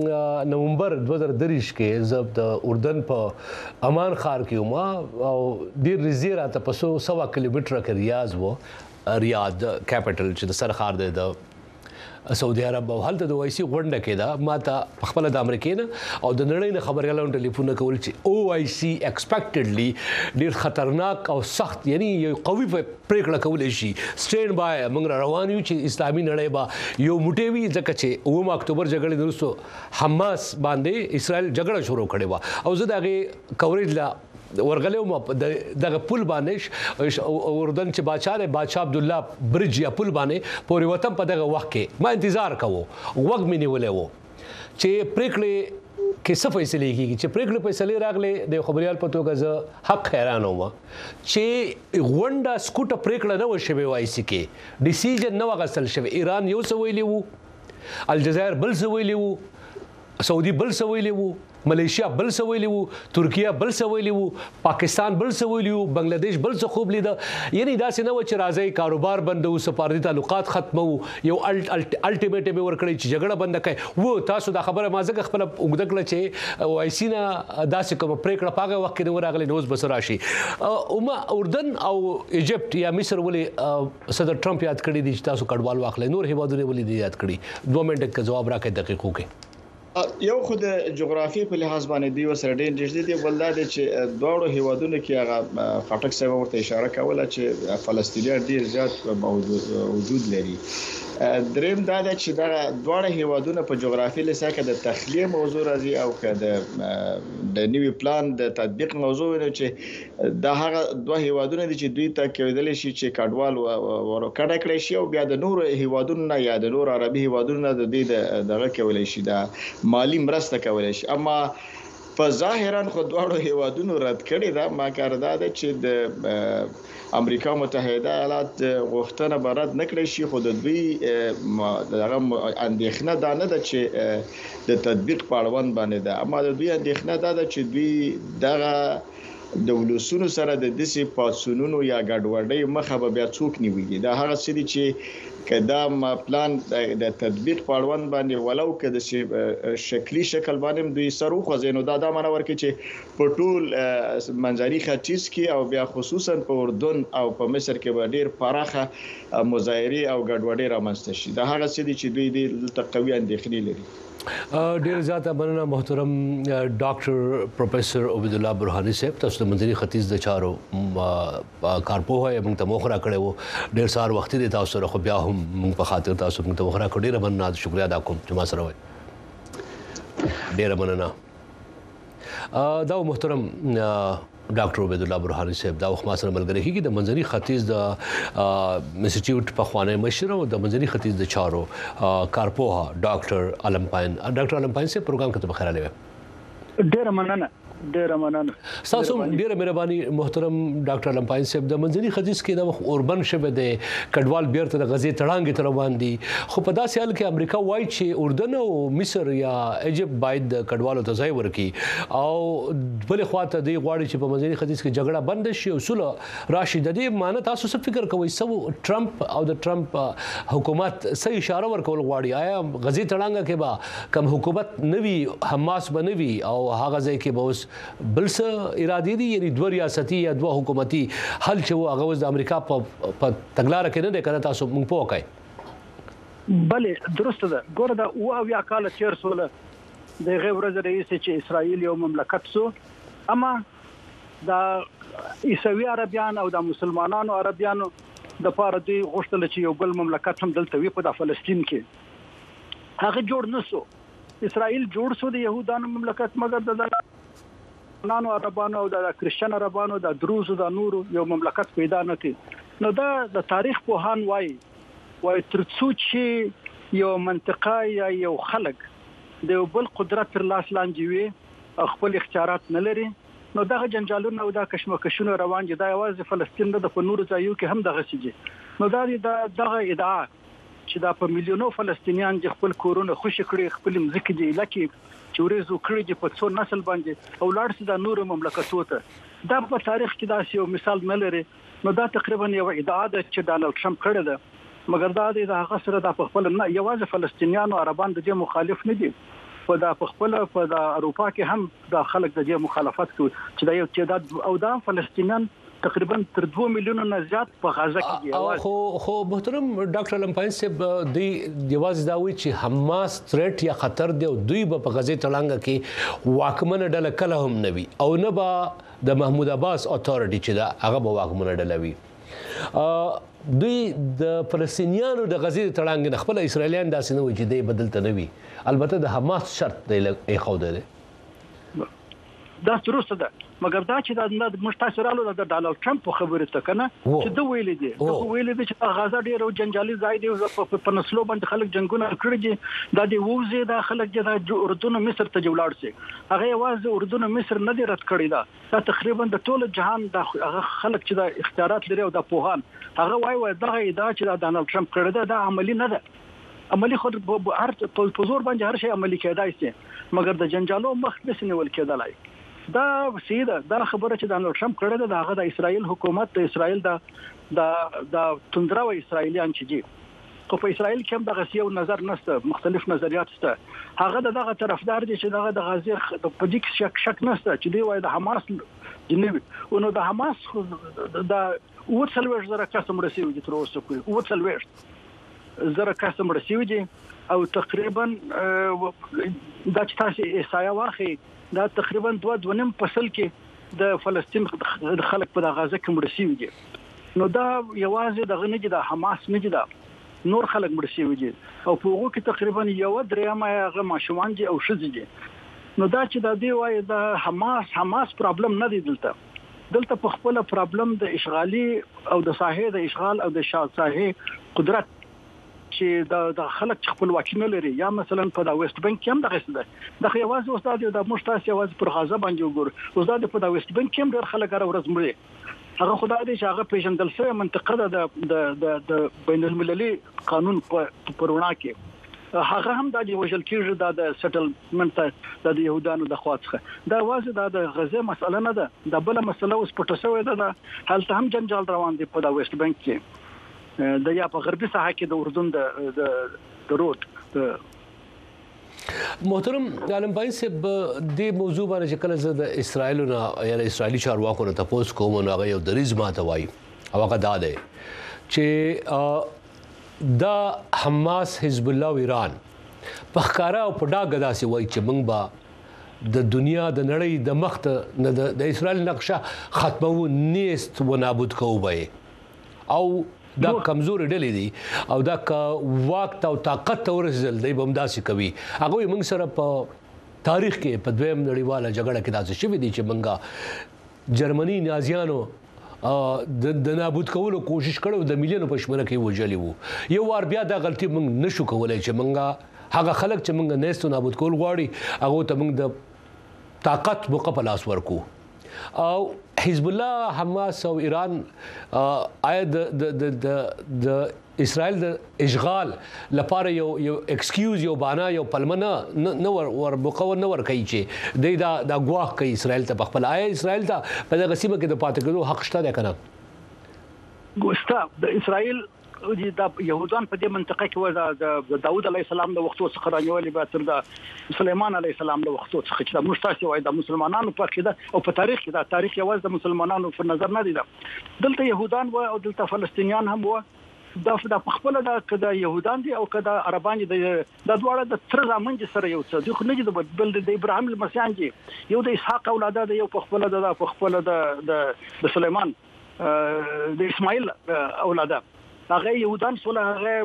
نومبر دوه زره دریش کې زب د اردن په امان خار کې وما او ډیر زیره ته په سوا کیلومتره کې ریاض وو، ریاض کیپټل چې د سر خار دی د سعودي عرب. او هلته د وایسي غونډه کېده، ما ته خپله د امریکې نه او د نړۍ نه خبریالانو ټلیفونونه کول چې او آی سی ایکسپیکټډلی ډېر خطرناک او سخت یعنی یو قوي پریکړه کولی شي. سټینډ بای موږ را روان یو چې اسلامي نړۍ به یو موټی وي، ځکه چې اووم اکتوبر جګړې نه وروسته حماس باندې اسرائیل جګړه شروع کړې وه او زه د هغې کوریج لا ورغلې وم دغه پل باندې اردن چې بادشاه دی بادشاه عبدالله برج یا پل باندې پورې وطن په دغه وخت کې ما انتظار کوو، وخت مې نیولی و چې پریکړې کې څه فیصلې کېږي. چې پریکړې فیصلې راغلې د خبریال په توګه زه حق حیران وم چې غونډه سکوټه پریکړه نه وه شوې وایسي کې، ډیسیژن نه و اخیستل شوی. ایران یو څه ویلي وو، الجزایر بل څه ویلي وو، سعودي بل څه ویلي وو، ملیشیا بل څه ویلي وو، ترکیه بل څه ویلي وو، پاکستان بل څه ویلي وو، بنگلاديش بل څه خوب لیده. یعنی داسې نه و چې راځي کاروبار بندو، سفارتي تعلقات ختمو، یو الټیمیټم یې ورکړی چې جګړه بنده کړي. و تاسو دا خبره ما ځکه خپله اوږده کړه چې وایسي نه داسې کومه پرېکړه په هغه وخت کې نه ورغلې نو اوس به څه راشي. اوما اردن او ایجپت یا مصر ولې صدر ټرمپ یاد کړي دي چې تاسو کډوال واخلئ، نور هیوادونه ولې دي یاد کړي؟ دوه منټه کې ځواب راکړئ دقیقو کې. یو خو د جغرافي په لحاظ باندې دوی سره ډېر نږدې دي، بل دا دی چې دواړو هیوادونو کې هغه خټک صاحب ورته اشاره کوله چې فلسطینیان ډېر زیات وجود لري. دریم دا دی چې دا دواړه هیوادونه په جغرافي لحاظ کې د تخلیه موضوع راځي او که د د نوي پلان د تطبیق موضوع وي چې دا هغه دوه هیوادونه دي چې دوی ته کېدلی شي چې کډوال ورکړه کړی شي او بیا د نورو هیوادونو نه یا د نورو عربي هیوادونو نه د دې دغه کولی شي دا مالی مرسته کولی شي. اما په ظاهرا خو دواړو هیوادونو رد کړي دا ما کار دا ده چې د امریکا متحده ایالات غوښتنه به رد نه کړی شي، خو د دوی دغه اندېښنه دا نه ده چې د تطبیق په اړوند باندې ده، اما د دوی اندېښنه دا ده چې دوی دغه د ولسونو سره د داسې پاڅونونو یا ګډوډۍ مخه به بیا څوک نیوي. دا هغه څه دي چې که دا پلان د تطبیق په اړوند باندې ولو که د شکلي شکل باندې دوی سر وخوځي، نو دا دا معنی ورکوي چې په ټول منځني ختیځ کې او بیا خصوصا په اردن او په مصر کې به ډېر پراخه مظاهرې او ګډوډۍ رامنځته شي. دا هغه څه دي چې دوی دلته قوي اندېښنې لري. ډېر زیاته مننه محترم ډاکټر پروفیسر عبید الله برهاني صاحب، تاسو د منځني ختیځ د چارو کارپوه یې موږ ته موخه راکړی و. ډېر سهار وختي دی تاسو سره، خو بیا هم موږ په خاطر تاسو موږ ته موخه راکړو. ډېره مننه، شکریه ادا کوم چې ما سره وئ. ډېره مننه. دا محترم ډاکټر عبید الله برهانی صاحب دا وخت ما سره ملګری کیږي د منځني ختیځ د انسټیټیوټ په خوانه مشر او د منځني ختیځ د چارو کارپوها ډاکټر علم پاین ډاکټر علم پاین سے پروګرام کته بخیر علی ډیر مننه ډیر مننه تاسو ډیر مهرباني محترم ډاکټر علم پاین صاحب د منځني ختیځ کې د اوربن شبه د کډوال بیرته د غزې تړانګې تر باندې خو په داسې حال کې امریکا وایي چې اردن او مصر یا ایجپت باید کډوالو ته ځای ورکړي او بل خواته دی غواړي چې په منځني ختیځ کې جګړه بند شي او اصول راشي د دې معنی تاسو څه فکر کوئ سو ټرمپ او د ټرمپ حکومت صحیح اشاره ورکول غواړي آیا غزې تړانګه کې به کم حکومت نوي حماس بنوي او هغه ځای کې به اوس بل څه ارادي دي یعنی دوه ریاستي یا دوه حکومتي حل چې هغه اوس د امریکا په تګلارې کې نه ده کنه تاسو موږ پوه کای بله درسته ده ګوره دا او یا کال تیر سوله د غیر ورځ رئیس چې اسرائیل یو مملکت سو اما دا عیسوي عربیان او د مسلمانانو عربیانو د پاره دی غوښتل چې یو بل مملکت هم دلته وي په فلسطین کې هغه جوړ نسو اسرائیل جوړ سو د يهودانو مملکت مګر د نانو عربانو او د کرسچن عربانو د دروز او د نورو یو مملکت پیدا نه کی نو دا د تاریخ په هان وای وای ترڅو چې یو منطقه یا یو خلک د بل قدرت تر لاس لاندې وي خپل اختیارات نه لري نو دغه جنجالونه او د کشمکشونو روان دي دا یوازې فلسطین د په نورو ځایو کې هم دغه سيږي نو دا دغه ادعا چې دا په میلیونو فلسطینیان د خپل کورونه خوشی کړي خپل مځکې دی لکه چوريزو کړي چې په څو نسل باندې او لاړ سي د نورو مملکتونو ته دا په تاریخ کې داسې یو مثال نه لري نو دا تقریبا یو ادعا ده چې ډانلډ ټرمپ کړی ده مګر دا د هغه سره د خپل نه یوازې فلسطینیانو عربان د دې مخالف نه دي په د خپل په د اروپا کې هم د خلک د دې مخالفت کوي چې دا یو تعداد او دا فلسطینیان تقریبا تر دوه میلیونو نه زیات په غزه کې دی خو خو محترم ډاکټر علم پاین صاحب دی یوازې دا وی چې حماس ثریټ یا خطر دی او دوی په غزه تړانګه کې واکمن ډله کله هم نوي او نه با د محمود عباس اتھارټي چې دا هغه به واکمن ډله وي دوی د فلسطینیانو د غزې تړانګه نه خپل اسرائیلیان داسې نه وي چې دی بدلته نه وي البته د حماس شرط دی خو دی دا درسته ده مګر دا چې د مشتاسرالو د ډانلډ ټرمپ خبره ته کنه چې دوی ویل دي دوی ویل دي چې غزه ډیر او جنجالي ځای دی په نسلو باندې خلک جنگونه کړی دي دا دی ووزي دا خلک د اردن مصر ته جوړاړ سي هغه یوازې اردن مصر نه دی رد کړی دا دا تقریبا د ټول جهان د خلک چې د اختیارات لري او د پوهان هغه وایي وای دا دا چې د ډانلډ ټرمپ کړی دا د عملی نه ده عملی خود هر په زور باندې هر شی عملی کېدای شي مګر د جنجالو مخ نشي نیول کېدلای دا سیده دا خبره چې ډانلډ ټرمپ کړی دا هغه د اسرائیل حکومت د اسرائیل د د د توندرو اسرائیلیان چې دي خو په اسرائیل کې هم دغه یو نظر نشته مختلف نظریات شته هغه دغه طرفدار دي چې دغه د غزې په دې کې شک شک نشته چې دی وای د حماس جنوي او نو د حماس د وڅلوش زره کسم رسیدي دي تر اوسه کوي وڅلوش زره کسم رسیدي دي او تقریبا د تاسو ایسایا واخی دا تقریبا دوه دونیم فصل کې د فلسطین د خلک په غزه کې مرسي دي نو دا یوازې د غنجي د حماس نه دي دا نور خلک مرسي دي او په هغه کې تقریبا یو درېمه هغه ماشومان دي او شذ دي نو دا چې د دې وای د حماس حماس پرابلم نه دی دلته دلته په خپل پرابلم د اشغالي او د ساحې د اشغال او د ساحې قدرت چې د خلک خپلواکي نه لري یا مثلا په د ویسټ بانک کې هم دغه څه ده د یوازې استاد د مشتاس یوازې پر غزه باندې وګور استاد په د ویسټ بانک کې هم ډېر خلک هر ورځ مړي هغه خدای دې چې هغه پیژندل شوی منطقه ده د د بین المللي قانون په پرونا کې هغه هم د وژل کېږي د سټلمنت د يهودانو د خواڅخه دا وازه د غزه مسله نه ده د بل مسله اوس پټه شوې ده هلته هم جنجال روان دی په د ویسټ بانک کې د یا په غربي ساحه کې د اردن د د رود محترم عالم پاین صاحب د موضوع باندې چې کله زه د اسرائیل نه یا اسرائیلی چارواکو نه تاسو کوم نو هغه یو دریز ماته وایي او هغه دا ده چې دا حماس حزب الله او ایران په ښکارا او په ډاګه داسې وایي چې موږ به د دنیا د نړۍ د مخ ته د اسرائیل نقشه ختمو نیست و نابود کوو او دا کمزوري ډلې دي او دا کا وخت او طاقت ورسېدل دی بمداسي کوي هغه موږ سره په تاریخ کې په دویم نړیواله جګړه کې داسې شوي دي چې منګه جرمني نازیانو د نابود کولو کوشش کړو د میلیونو په شمېره کې وژلي وو. یو وار بیا دا غلطي موږ نشو کولی چې منګه هغه خلک چې موږ نیستو نابود کول غواړي هغو ته موږ د طاقت موقع په لاس ورکو. او حزب الله، حماس او ایران آیا د د اسرائیل د اشغال لپاره یو یو ایکسکیوز یو بانا یو پلمنه نه ور مقور نه ور کوي چې د دا د غواخ کوي اسرائیل ته خپل آیا اسرائیل ته په دغه سیمه کې د پاتې کېدو حق شته ده کنه؟ ګوستا د اسرائیل د يهودان په دې منطقه کې د داوود علیه السلام د وختو څخه رانیولې به تر د سليمان علیه السلام د وختو څخه چې د مشتاق وای د مسلمانانو په عقیده او په تاریخ کې دا تاریخ یوازې د مسلمانانو په نظر نه دی. دلته يهودان و او دلته فلسطینیان هم و. دا د خپل د کده يهودان دي او کده عربان دي د دواړه د تر زمون دي سره یو څه دي خو نه دي بل د ابراهيم المسيان دي یو د اسحاق اولاده دي یو په خپل د په خپل د د سليمان د اسماعیل اولاده هغه يهودان سول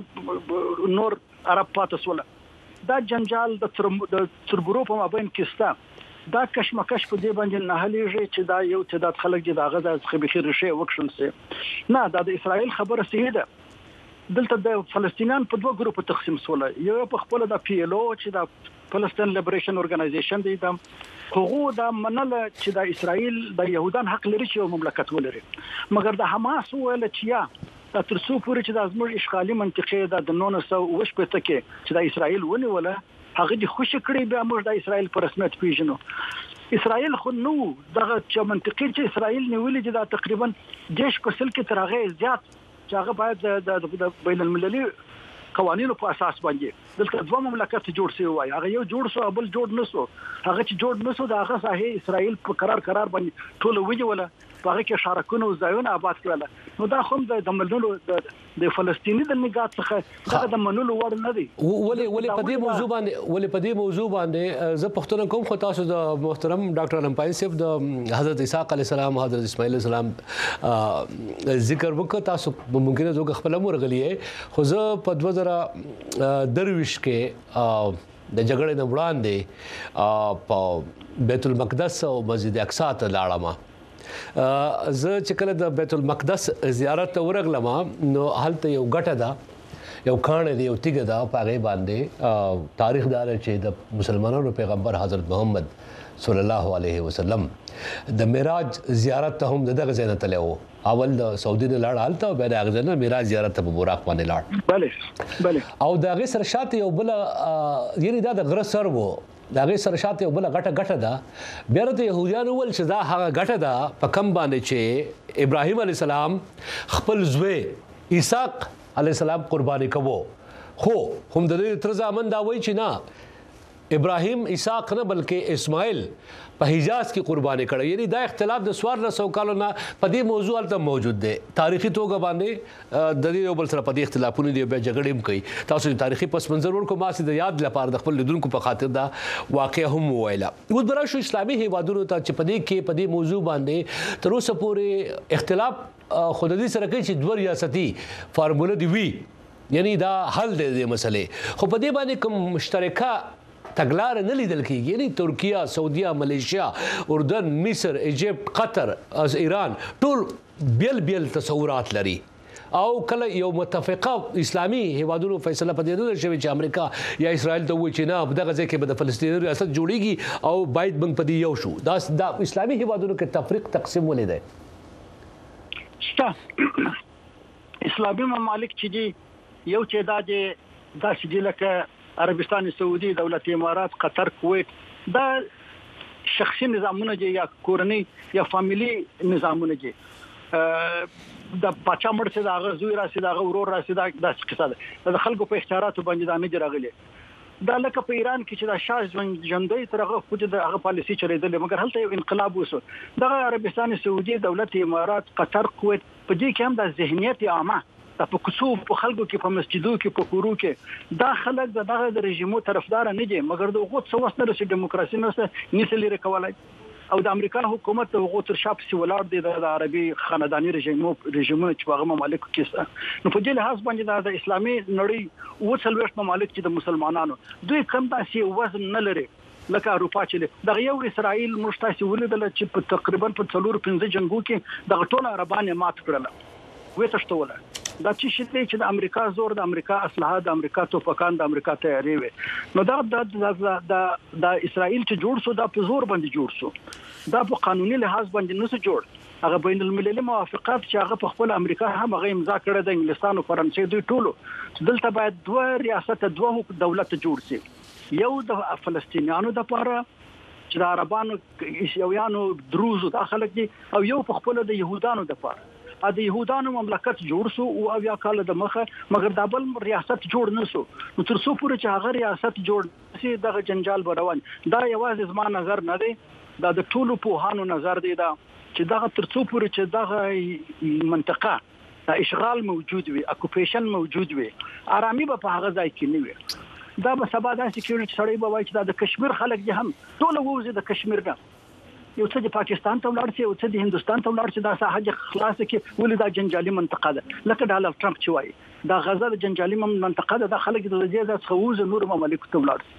هغه نور عرب پاتې سول. دا جنجال د تربرو په مابین کې ستا دا کشمکش په دې باندې نه هليږي چې دا یو تعداد خلک دي داغه د خبيخي رشه وکشن سي نه دا د اسرائیل خبره صحیح ده. دلته د فلسطینیان په دوه ګروپ تقسیم سول. یو په خپل د پی ال او چې د فلسطین لیبریشن اورګنایزیشن دی د هغه د منل چې د اسرائیل د يهودان حق لري چې مملکت ولري مګر د حماس ول چې یا د ترسو پورې چې د ازمر اشغالي منطقې د نهه سوه اوه شپږ کې چې د اسرائیل ونیوله هغه د خوشی کړی بیا موږ د اسرائیل پر رسمیت پیژنو. اسرائیل خو نو دغه چې منطقې چې اسرائیل نیولې دي دا تقریبا دیش په سل کې ترغه زیات چې هغه باید د بین المللي قوانینو په اساس باندې دلته دوه مملکت جوړ شي وای هغه یو جوړ شو بل جوړ نسو هغه چې جوړ نسو دا هغه ساحه اسرائیل په قرار قرار باندې ټول ویجوله هغه کې شارکونه او ځایونه آباد کړل نو دا هم د منلو د فلسطینی د نگات څخه دا د منلو وړ نه دی. ولې ولې په دې موضوع باندې ولې په دې موضوع باندې زه پښتنه کوم خو تاسو د محترم ډاکټر علمپای صاحب د حضرت اسحاق علیه السلام حضرت اسماعیل علیه السلام ذکر وکړ تاسو ممکنه زه خپل امر غلیه خو زه په دوه زره درویش کې د جګړې نه وړاندې په بیت المقدس او مسجد اقصی ته لاړم. زه چې کله د بیت المقدس زیارت ته ورغلم نو هلته یو ګټه ده یو کاڼه دی یو تیګه ده په هغې باندې تاریخ دار چې د مسلمانانو پیغمبر حضرت محمد صلی الله علیه وسلم د معراج زیارت ته هم دغه ځای نه تللی و. اول د سعودي نه لاړ هلته او بیا د هغې ځای نه معراج زیارت ته په براق باندې لاړ. بلې بلې او د هغې سره شاته یو بله یعنې دا د غره سر و د هغې سره شاته یو بله غټه ګټه ده. بیا راته یهودیانو وویل چې دا هغه ګټه ده په کم باندې چې ابراهیم علیه السلام خپل زوی اسحاق علیه السلام قرباني کوو خو هم د دې تر زامن دا وایي چې نه ابراهیم اسحاق نه بلکې اسماعیل په حجاز کې قرباني کړه. یعنی دا اختلاف د سوار نه سو کالو نه په دې موضوع الته موجود دی. تاریخي توګه باندې د دې یو بل سره په دې اختلافونه دی بیا جګړې هم کوي. تاسو تاریخي پس منظر ورکو ما سي د یاد لپاره د خپل لیدونکو په خاطر دا واقع هم ویلا. اوس برا شو اسلامي هیوادونو ته چې په دې کې په دې موضوع باندې تر اوسه پورې اختلاف خوددي سره کوي چې دوه ریاستي فارموله دی وی یعنی دا حل دی د مسلې خو په دې باندې کوم مشترکه تګلار نه لیدل کیږي. یعنی ترکیه، سعودیه، ملیشیا، اردن، مصر، ایجپت، قطر، از ایران ټول بیل بیل تصورات لري او کله یو متفقه اسلامي هیوادونو فیصله پدې نه شوی چې امریکا یا اسرائیل ته وایي چې نه دغه ځای کې به د فلسطین ریاست جوړیږي او باید موږ پدې یو شو. دا د اسلامي هیوادونو کې تفریق تقسیم ولې ده؟ شته اسلامي ممالک چې دي یو چې دا د دا چې لکه عربستان سعودي، دولت امارات، قطر، کویت دا شخصي نظامونه دي یا کورنۍ یا فامیلی نظامونه دي. د پاچا مړ څه دا غزوی راسي دا ورور راسي دا د قصه ده د خلکو په اختیاراتو باندې دا نه جوړغلي. دا لکه په ایران کې چې دا شاه ژوندۍ ترغه خو د هغه پالیسي چلیدل مګر هلته یو انقلاب وسو. د عربستان سعودي، دولت امارات، قطر، کویت په دې کې هم د ذهنیت عامه په کوڅو په خلکو کې په مسجدو کې په کورو کې دا خلک دغه د رژیمو طرفدار نه دي مګر د غوت څه وسنه چې دیموکراسي نه نسل لري کولای او د امریکا حکومت د غوت شاپ سی ولار دي د عربي خاندانی رژیمو رژیمونه چې هغه ممالک کې نو په دې لحاظ باندې د اسلامي نړۍ او څلويشت ممالک چې د مسلمانانو دوی کم داسې وزن نه لري لکه اروپا چې دغه یو اسرائیل موږ تاسو ولیدل چې په تقریبا په څلور پنځه جنگو کې دغه ټول عربان مات کړل وې تشتوله دا چې شته چې د امریکا زور د امریکا اسلحه د امریکا توپکان د امریکا تیاری وي نو دا د د د اسرائیل چې جوړ شو دا په زور باندې جوړ شو دا په قانوني لحاظ باندې نه جوړ هغه بین المللي موافقات چې هغه په خپل امریکا هم هغه امضا کړی د انګلستان او فرانسې دوی ټولو دلته باید دوه ریاست دوه دولت جوړ شي یو د فلسطینیانو د لپاره چې د عربانو عیسویانو دروزو داخله دي او یو په خپل د يهودانو د لپاره ا د يهودانو مملکت جوړ شو او بیا کال د مخه مګر د بل ریاست جوړ نه شو نو تر څو پورې چې هغه ریاست جوړ شي دغه جنجال روان دا یوازې زما نظر نه دی دا د ټولو په هانو نظر دی دا چې دغه تر څو پورې چې دغه منطقه د اشغال موجود وي اکوپیشن موجود وي آرامي به په هغه ځای کې نه وي دا به سبا د سکیورټي سړی به وایي چې د کشمیر خلک دي هم ټول ووزي د کشمیر نه یو څه د پاکستان ته ولاړ شي او څه د هندستان ته ولاړ شي دا ساحه خلاص کې ولې دا جنجالي منطقه ده لکه ډونالد ټرمپ چې وایي دا غزه د جنجالي منطقه ده د خلک د دې ځای څخه وځي نور مملکت ته ولاړ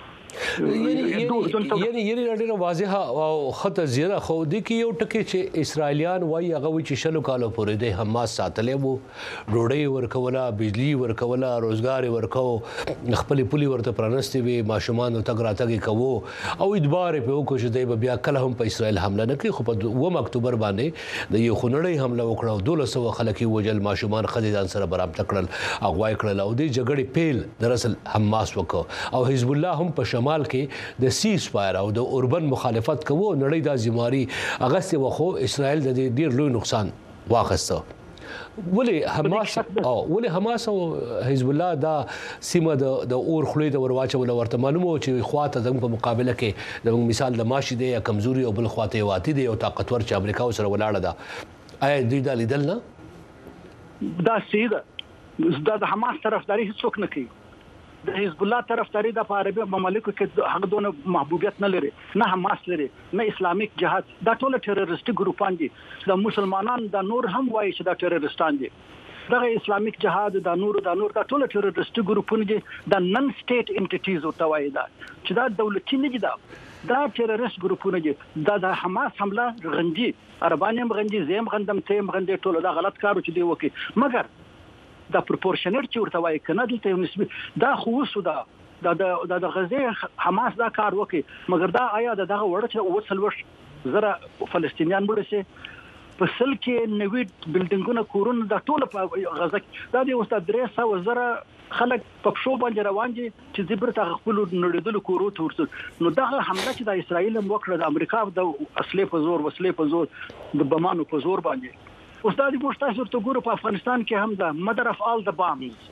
یعنی یعنی ډیره واضحه او خط زیره خو د کی یو ټکی چې اسرایلیان وایي هغه وی چې شلو کالو پورې د حماس ساتلې وو ډوډۍ ورکوله بجلی ورکوله روزګار ورکو خپل پولی ورته پرانستي وي ماشومان تګ راتګ کوو او ادبار په وکړو چې د بیا کله هم په اسرائیل حمله نه کوي خو په اووم اکتوبر باندې د یو خنړی حمله وکړه دولس سوه خلک وجل ماشومان خدیدان سره برابر تکړل اغوای کړل او د جګړې پیل دراصل حماس وکړو او حزب الله هم په شمال کې د سیز فایر او د اوربن مخالفت کوو نړۍ د زماري اغست وخو اسرائیل د ډیر لوی نقصان واخسته ولی حماس او ولی حماس او حزب الله دا سیمه د د اور خلې د ورواچو ورته معلومه چې خواته زموږ په مقابله کې د مثال د ماشي دی یا کمزوري او بل خواته واتی دی او طاقتور چې امریکا سره ولاړه ده آیا دوی دا لیدل نه دا سیده دا د حماس طرفداري هیڅوک نه کوي د حزب الله طرفداري د عربي مملکتو کې هغه دونه محبوبیت نه لري نه حماس لري نه اسلامیک جهاد دا ټول ټیرریسټي ګروپان دي د مسلمانان د نور هم وایي چې دا ټیرریسټان دي دغه اسلامیک جهاد د نور د نور د ټول ټیرریسټي ګروپونه دي د نن سټیټ انټیټیز او توای دا چې دا دولتي نه دي دا دا ټیرریسټ ګروپونه دي دا د حماس حمله غندي عربانیم غندي زم غندم تیم غندي ټول دا غلط کارو چې دی وکي مګر دا پروپورشنل چې ورته وایي کنه دلته نسبی دا خو وسو دا د د غزه حماس دا کار وکي مګر دا آیا دغه وړ چې وسلوش زره فلسطینیان ورسي په سل کې نوې بلډینګونه کورونه د ټوله په غزه دا د اوسه درې سوه زره خلک په شو باندې روان دي چې زبرته خپل نړیدل کورو تورته نو دغه حمله چې د اسرایل موکړه د امریکا د اصلي په زور وسلې په زور د بمانو په زور باندې استاد مشتاق ورته ګورو په افغانستان کې هم د مدر اف آل د بامز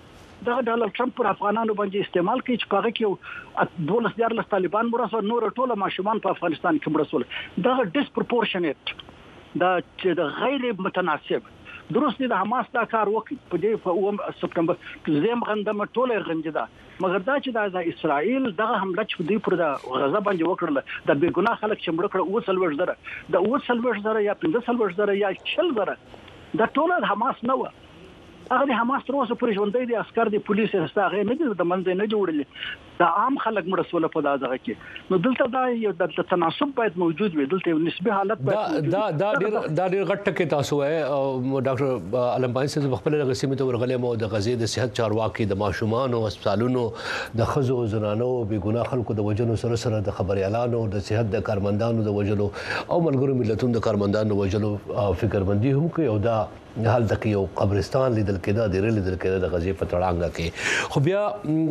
دا ډونالد ټرمپ پر افغانانو باندې استعمال کوي چې پاره کې دولس دیار له طالبان مرسته نور ټوله ماشومان په افغانستان کې مرسول دا ډیسپروپورشنټ دا چې د غیر متناسب درست د حماس دا کار وکړي په دې په اوم سپتمبر زم غندمه ټوله غنجدا مګر دا چې د اسرائیل دغه حمله چې دوی پر د غزه باندې وکړل د بیګناه خلک چې مړ کړ او سلوش زره د او سلوش زره یا پنځه سلوش زره یا شل زره دا ټول د حماس نه و هغه د حماس تر اوسه پورې ژوندۍ دي عسكر دي پولیس هغه نه دي د منځ نه جوړل دا عام خلک مړسول په دغه کې نو دلته دا یو د تناسب باید موجود وي دلته یو نسبی حالت باید دا دا ډیر دا ډیر غټ ټکی تاسو وای ډاکټر علم پاین صاحب خپل غسیمه ته ورغلې مو د غزې د صحت چارواکي د ماشومان او هسپتالونو د خزو زنانو بې ګناه خلکو د وجنو سره سره د خبري اعلانو د صحت د کارمندانو د وجلو او ملګرو ملتونو د کارمندانو وجلو فکرمندي هم کوي او دا حال د یو قبرستان لیدل کېده د ریل لیدل کېده د غزې په تړانګه کې خو بیا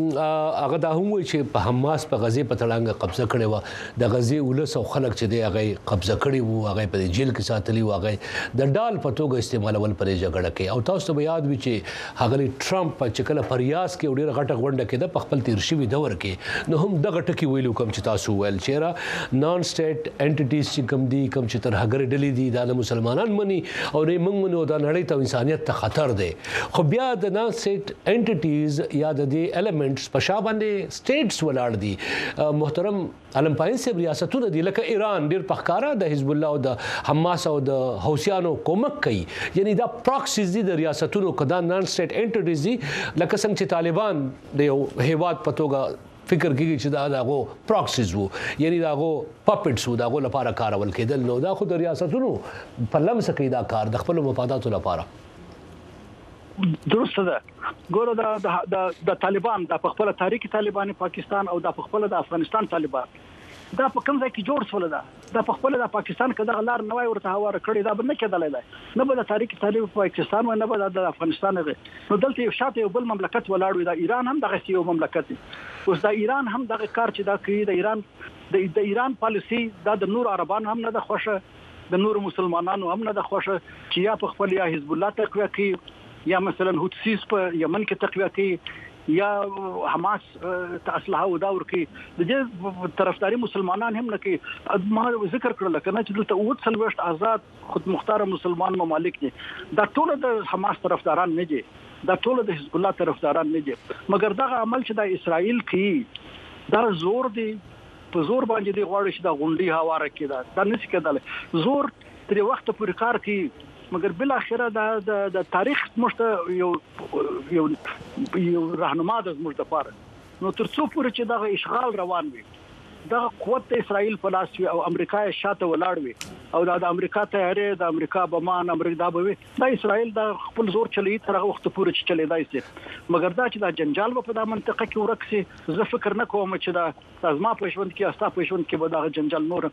هغه دا هم وایي چې په حماس په غزې په تړانګه قبضه کړې و د غزې ولس او خلک چې دی هغه قبضه کړي وو هغه په جیل کې ساتلي وو هغه د ډال په توګه استعمالول پرې جګړه کې او تاسو به یاد وي چې هغه ټرمپ چې کله پریاس کې ډېر غټه غونډه کې د خپل تیر شوی دور کې نو هم دغه ټکی ویلو کوم چې تاسو ویل چې را نان سټیټ انټیټیز چې کوم دي کوم چې تر هغه ډلې دي د مسلمانان مني او نه موږ منو دا نړۍ ته انسانيت ته خطر دی خو بیا د نان سټیټ انټیټیز یا د دې ایلیمنټس په شا باندې سټیټس ولاړ دي محترم علم پاین صاحب ریاستونه دي لکه ایران ډیر پخکارا د حزب الله او د حماس او د حوثیانو کومک کوي یعنی دا پراکسیز دي د ریاستونو کدا نان سټیټ انټیټیز دي لکه څنګه چې طالبان د یو هیواد په توګه فکر کیږي چې دا دغه پراکسیز وو یعنی دغه پپټس وو دغه لپاره کارول کېدل نو دا خو د ریاستونو په لمس کې دا کار د خپل مفاداتو لپاره درسته ده ګوره د د طالبان د خپل تاریخي طالبان پاکستان او د خپل د افغانستان طالبان دا په کوم ځای کې جوړ شول دا د خپل د پاکستان کې د غلار نوای ورته هواره کړی دا به نه کېدلای دا نه به د تاریخي طالب پاکستان و نه به د افغانستان غي نو دلته یو شاته یو بل مملکت ولاړ وي د ایران هم دغه یو مملکت اوس د ایران هم دغه کار چې دا کوي د ایران د ایران پالیسی دا د نور عربان هم نه د خوشه د نور مسلمانانو هم نه د خوشه چې یا په خپل یا حزب الله تقویه کوي یا مثلا هوتسیس په یمن کې تقویه کوي یا حماس اسلحه او داور کې د دې طرفداري مسلمانان هم نه کوي ما ذکر کړل کنه چې دلته اوت سلوشت آزاد خود مختار مسلمان ممالک دي دا ټول د حماس طرفداران نه دي دا ټول د حزب الله طرفداران نه دي مګر دا عمل چې د اسرائیل کوي دا زور دی په زور باندې دی غواړي چې دا غونډي هواره کړي دا د نس کېدل زور تر وخت پورې کار کوي مګر بل اخره د د تاریخ مشته یو یو یو راهنما د زموږ د پاره نو تر څو پورې چې دا اشغال روان وي دا قوت اسرائیل په لاس وي او امریکا یې شاته ولاړ وي او دا د امریکا تیارې د امریکا بمان امریکا به وي دا اسرائیل د خپل زور چلی تر هغه وخت پورې چې چلیدای شي مګر دا چې دا جنجال په دغه منطقه کې ورکسي زه فکر نه کوم چې دا ازما په ژوند کې استا په ژوند کې به دا جنجال نور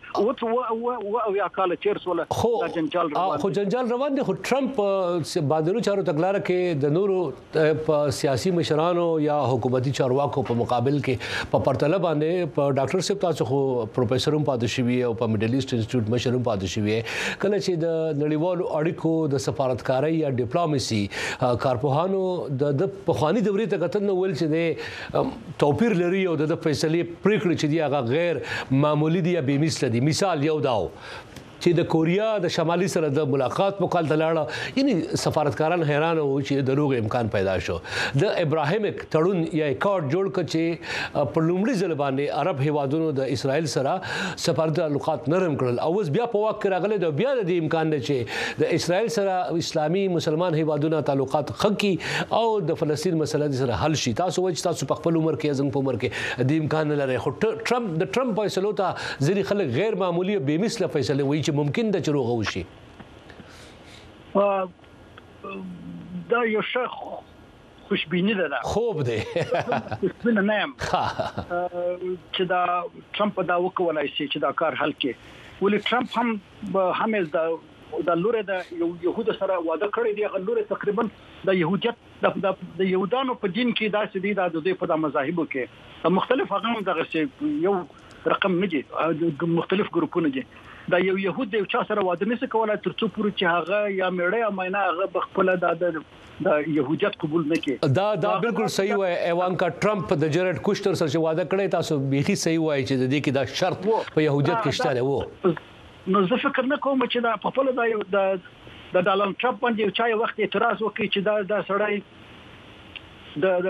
او او او یا کال چیرس ولا دا جنجال روان خو جنجال روان دي خو ټرمپ بادلو چارو تګلار کې د نورو په سیاسي مشرانو یا حکومتي چارواکو په مقابل کې په پرتله باندې په ډاکټر صاحب تاسو خو پروفیسور هم پاتې شوی او په میډل ایست انسټیټیوټ مشر هم پاتې شوی کله چې د نړیوالو اړیکو د سفارتکارۍ یا ډیپلوماسي کارپوهانو د پخوانی دورې ته کتل نو ول چې د توپیر لري او د فیصلې پریکړې چې دی هغه غیر معمولی دي یا بې مثله دي مثال یو داو چې د کوریا د شمالي سره د ملاقات په کال تلاړه یعنی سفارتکاران حیران وو چې د روغ امکان پیدا شو د ابراهیمک تړون یا اکورډ جوړ کړ چې په لومړي ځل باندې عرب هیوادونو د اسرائیل سره سفارتي تعلقات نرم کړل او اوس بیا په واقع راغله د بیا د امکان نه چې د اسرائیل سره اسلامي مسلمان هیوادونو تعلقات خکې او د فلسطین مسله سره حل شي تاسو وایي تاسو په خپل عمر کې ازم په عمر کې د امکان نه لري خو ټرمپ د ټرمپ فیصلو ته ځینې خلک غیر معمولی او بې مثله فیصله وایي ممکن د چروغ وشي دا یو شخ خوشبینی ده خوب دی خوشبینه نه یم چې دا ټرمپ دا وکولای شي چې دا کار حل کړي ولې ټرمپ هم هم د د لوري د يهود سره وعده کړی دی غلور تقریبا د يهودیت د يهودانو په دین کې دا سدي د دوی په مذاهبو کې مختلف هغه دغه یو رقم نه دي مختلف ګروپونه دي دا یو يهود د چا سره واده نشي کولای تر څو پورې چې هغه یا میړه یا مینه هغه بخپل د د يهودیت قبول نه کوي دا دا بالکل صحیح وای ایوانکا ټرمپ د جرد کوشتر سره واده کړی تاسو بيخي صحیح وای چې د دې کې دا شرط په يهودیت کې شته وو نو زه فکر نه کوم چې دا په خپل د د ډالر ټرمپ باندې چا یو وخت اعتراض وکړي چې دا د سړی د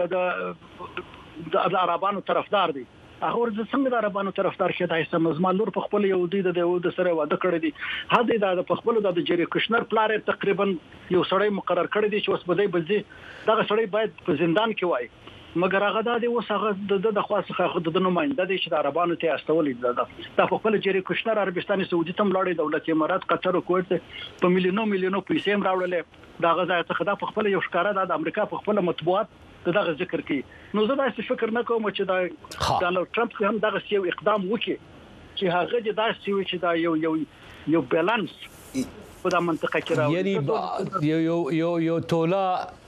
د د عربانو طرفدار دی هغه ورته څنګه د عربانو طرفدار شه دای سم زمالور په خپل یو دی د یو د سره واده کړی دی هدا د په خپل د جری کشنر پلار تقریبا یو سړی مقرر کړی دی چې اوس بده بځي دا سړی باید په زندان کې وای مګر هغه د اوس هغه د خاصه د نماینده دي چې د عربانو ته استولې ده د خپل جری کشنر عربستان سعودي تم لاړې دولت امارات قطر او کویت په میلیونو میلیونو پیسې هم راوړلې دا غزا ته خدا په خپل یو ښکارا د امریکا په خپل مطبوعات دغه ذکر کوي نو زه دا څه فکر نه کوم چې دا ډالر ټرمپ هم دغه یو اقدام وکړي چې هغه دا څه چې دا یو یو یو بیلانس په د منطقه کې راوړي یعنی یو یو یو یو تولا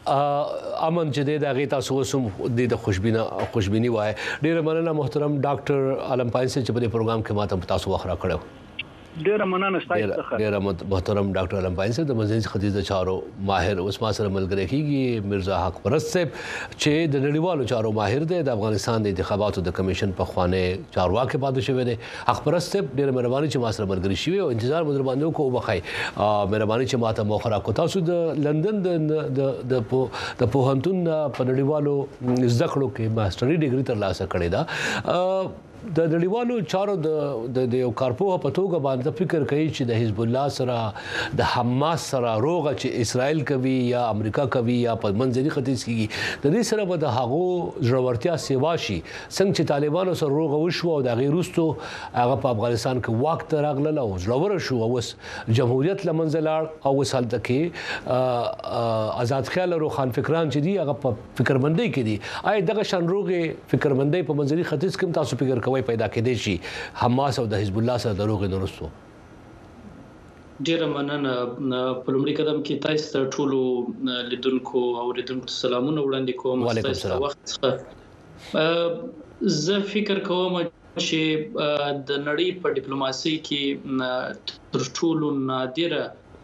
امن چې د هغه تاسو وسوم د خوشبینه خوشبینی وای ډیر مننه محترم ډاکټر عالم پاین سے چې په پروګرام کې ماته تاسو وخت را کړو ډیر مننه ستاسو ډیر محترم ډاکټر عالم پاین سے د منځنۍ ختیځ د چارو ماهر اوس ما سره ملګری کیږي مرزا حق پرست صاحب چې د نړیوالو چارو ماهر دی د افغانستان د انتخاباتو د کمیشن په خوانه چارواکي پاتې شوی دی حق پرست صاحب ډیر مهرباني چې ما سره ملګری شوی او انتظار مو در باندې کوو بخای مهرباني چې ماته موخره کو تاسو د لندن د د د پوهنتون په نړیوالو زده کړو کې ماستري ډیګري ترلاسه کړې ده د نړیوالو چارو د د یو کارپوه په توګه باندې فکر کوي چې د حزب الله سره د حماس سره روغه چې اسرائیل کوي یا امریکا کوي یا په منځني ختیځ کې د دې سره به د هغو ضرورتیا سیوا شي څنګه چې طالبانو سره روغه وشو او د غیروستو هغه په افغانستان کې واک ته راغله او ضرور شو او جمهوریت لمنځه لاړ او وسال تکي آزاد خیال او خان فکران چې دی هغه په فکرمندۍ کې دي آی دغه شان روغه فکرمندۍ په منځري ختیځ کې تاسو فکر کوئ پیدا کېدې شي حماس او د حزب الله سره د روغه نورستو ډیره مننه په لومړي قدم کې تاسو ته ټولو لیدونکو او لیدونکو سلامونه وړاندې کوم وعلیکم وخت څخه زه فکر کوم چې د نړۍ په ډیپلوماسي کې تر ټولو نادره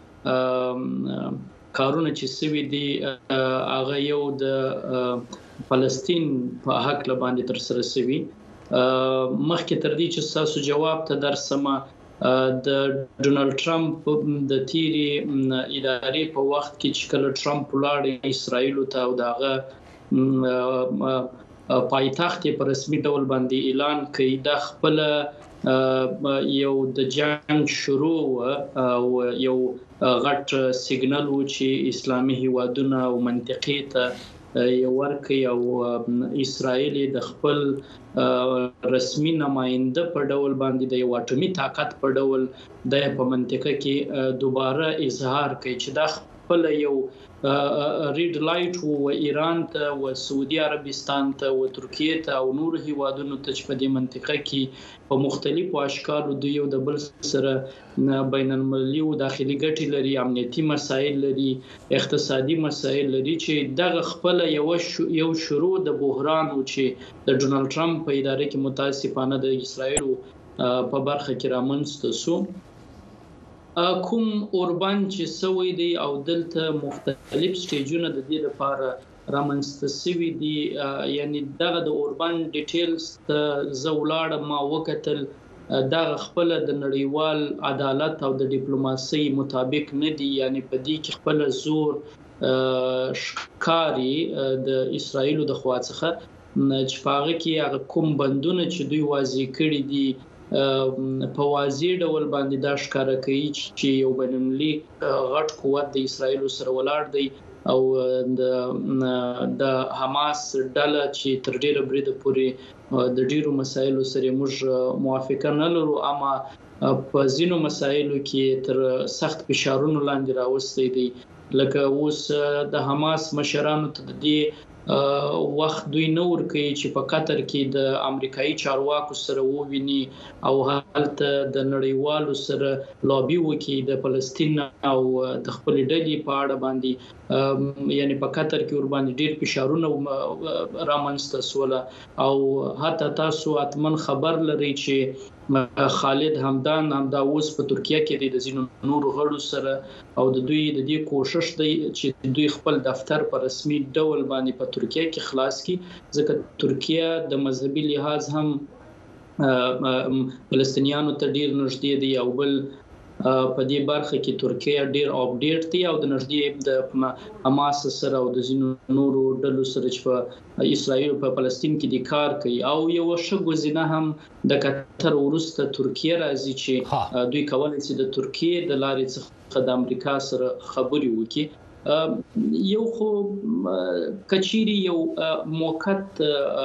کارونه چې سوي دي هغه یو د فلسطین په حق لباندې تر سره سوي مخکې تر دې چې تاسو جواب ته درسمه د ډونالد ټرمپ د تیری ادارې په وخت کې چې کله ټرمپ ولاړ اسرائیل ته او داغه پایتخت په رسمي ډول باندې اعلان کړي د خپل یو د جنگ شروع او یو غټ سیګنال و چې اسلامي هیوادونه او منطقې ته یو ورکي او اسرائیل د خپل رسمي نماینده په ډول باندې د یو اټومي طاقت په ډول د په منطقه کې دوباره اظهار کوي چې د خپل یو ریډ لایټ و ایران ته او سعودي عربستان ته او ترکیه ته او نور هیوادونو ته چې په دې منطقه کې په مختلفو اشکالو د یو د بل سره بین المللي او داخلي ګټې لري امنیتي مسایل لري اقتصادي مسایل لري چې دغه خپل یو یو شروع د بحران او چې د ډونالد ټرمپ په ادارې کې متاسفانه د اسرائیل په برخه کې رامنځته شو کوم اوربان چې سوي دي او دلته مختلف سټیجونه د دې لپاره رامنځته شوي دي یعنی دغه د اوربان ډیټیلز ته زولاړ ما وکتل دغه خپل د نړیوال عدالت او د ډیپلوماسي مطابق نه دي یعنی په دې کې خپل زور شکاري د اسرائیل د خوا څخه چې پاغه کې هغه کوم بندونه چې دوی واضح کړي دي په واضح ډول باندې دا ښکاره کوي چې یو بینالمللي غټ قوت د اسرائیل سره ولاړ دی او د د حماس ډله چې تر ډیره بریده پورې د ډیرو مسایلو سره موږ موافقه نه لرو اما په ځینو مسایلو کې تر سخت فشارونو لاندې راوستي دي لکه اوس د حماس مشرانو ته د دې وخت دوی نور کوي چې په قطر کې د امریکایي چارواکو سره وویني او هلته د نړیوالو سره لابي وکړي د فلسطین او د خپل ډلې په اړه باندې یعنی په قطر کې ور باندې ډېر فشارونه رامنځته شول او حتی تاسو اتمن خبر لري چې خالد همدان هم دا اوس په ترکیه کې د زینو نور غړو سره او د دوی د دې کوشش دی چې دوی خپل دفتر په رسمي ډول باندې په ترکیه کې خلاص کړي ځکه ترکیه د مذهبي لحاظ هم فلسطینیانو ته ډیر نږدې دی او بل په دې برخه کې ترکیه ډیر اپډیټ دی او د نږدې د حماس سره او د زینو نورو ډلو سره چې په اسرائیل په فلسطین کې د کار کوي او یو شګوزینه هم د قطر ورسته ترکیه راځي چې دوی کولای شي د ترکیه د لارې څخه د امریکا سره خبري وکړي یو خو کچيري یو موقت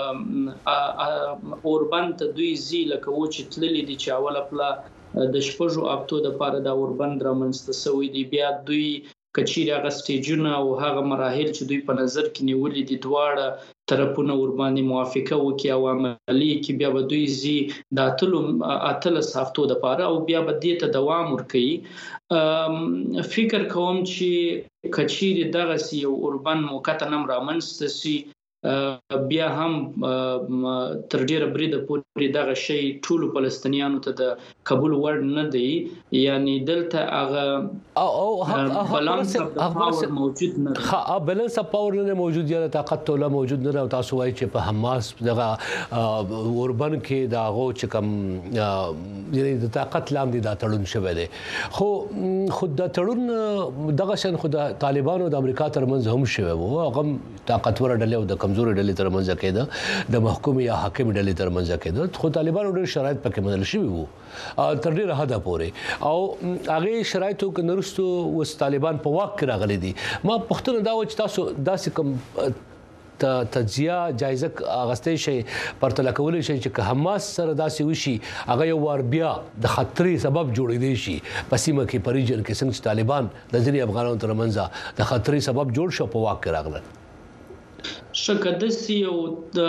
اوربند دوی زی لکه و چې تللی دي چې اوله پلا د شپږو اپتو د پاره دا اوربند رامنځته شوی دی بیا دوی کچيري هغه سټیجونه او هغه مراحل چې دوی په نظر کې نیولې دي دواړه طرفونه ور باندې موافقه وکړي او عملي کې بیا به دوی زی د اتلو اتل هفتو د پاره او بیا به دې ته دوام ورکړي فکر کوم چې کچيري دغه سی اوربند موقت نم رامنځته شي بیا هم تر ډیره بریده پورې دغه شی ټولو فلسطینیانو ته د قبول وړ نه دی یعنی دلته هغه او او بالانس موجود نه دی ها بالانس پاور نه موجود یا طاقت توله موجود نه او تاسو وایي چې په حماس دغه اوربن کې دا غو چې کوم یعنی د طاقت لاندې دا تړون شوی دی خو خود دا تړون دغه شان خود طالبانو د امریکا ترمنځ هم شوی وو هغه طاقتور ډلې او د کمزور کمزوري ډلې ترمنځ کېده د محکوم یا حاکم ډلې ترمنځ کېده خو طالبانو ډېر شرایط پکې منل شوي وو تر ډېره حده پورې او هغه شرایطو کې نرستو وس طالبان په واک کې راغلي دي ما پښتنه دا و چې تاسو داسې کوم تجزیه جایزه اغستې شي پرتله کولای شي چې حماس سره داسې وشي هغه یو وار بیا د خطرې سبب جوړېدي شي په سیمه کې پریجن کې څنګه طالبان د ځینې افغانانو ترمنځ د خطرې سبب جوړ شو په واک کې راغلل شکدسي او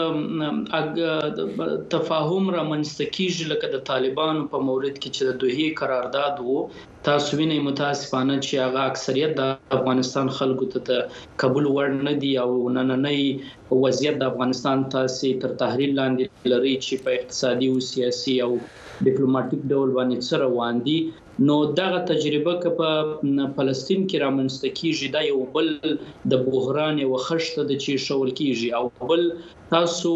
د تفاهم را منستکیږي لکه د طالبانو په مورد کې چې د دوه قرارداد وو تاسو وینئ متاسفانه چې هغه اکثریت د افغانستان خلکو ته قبول ور نه دي او نننۍ وضعیت د افغانستان تاسو تر تحلیل لاندې لري چې په اقتصادي او سیاسي او ډیپلوماټیک ډول باندې سره وان دي نو دغه تجربه که په فلسطین کې رامنځته کیږي دا یو بل د بحران او خشته د چی شول کیږي او بل تاسو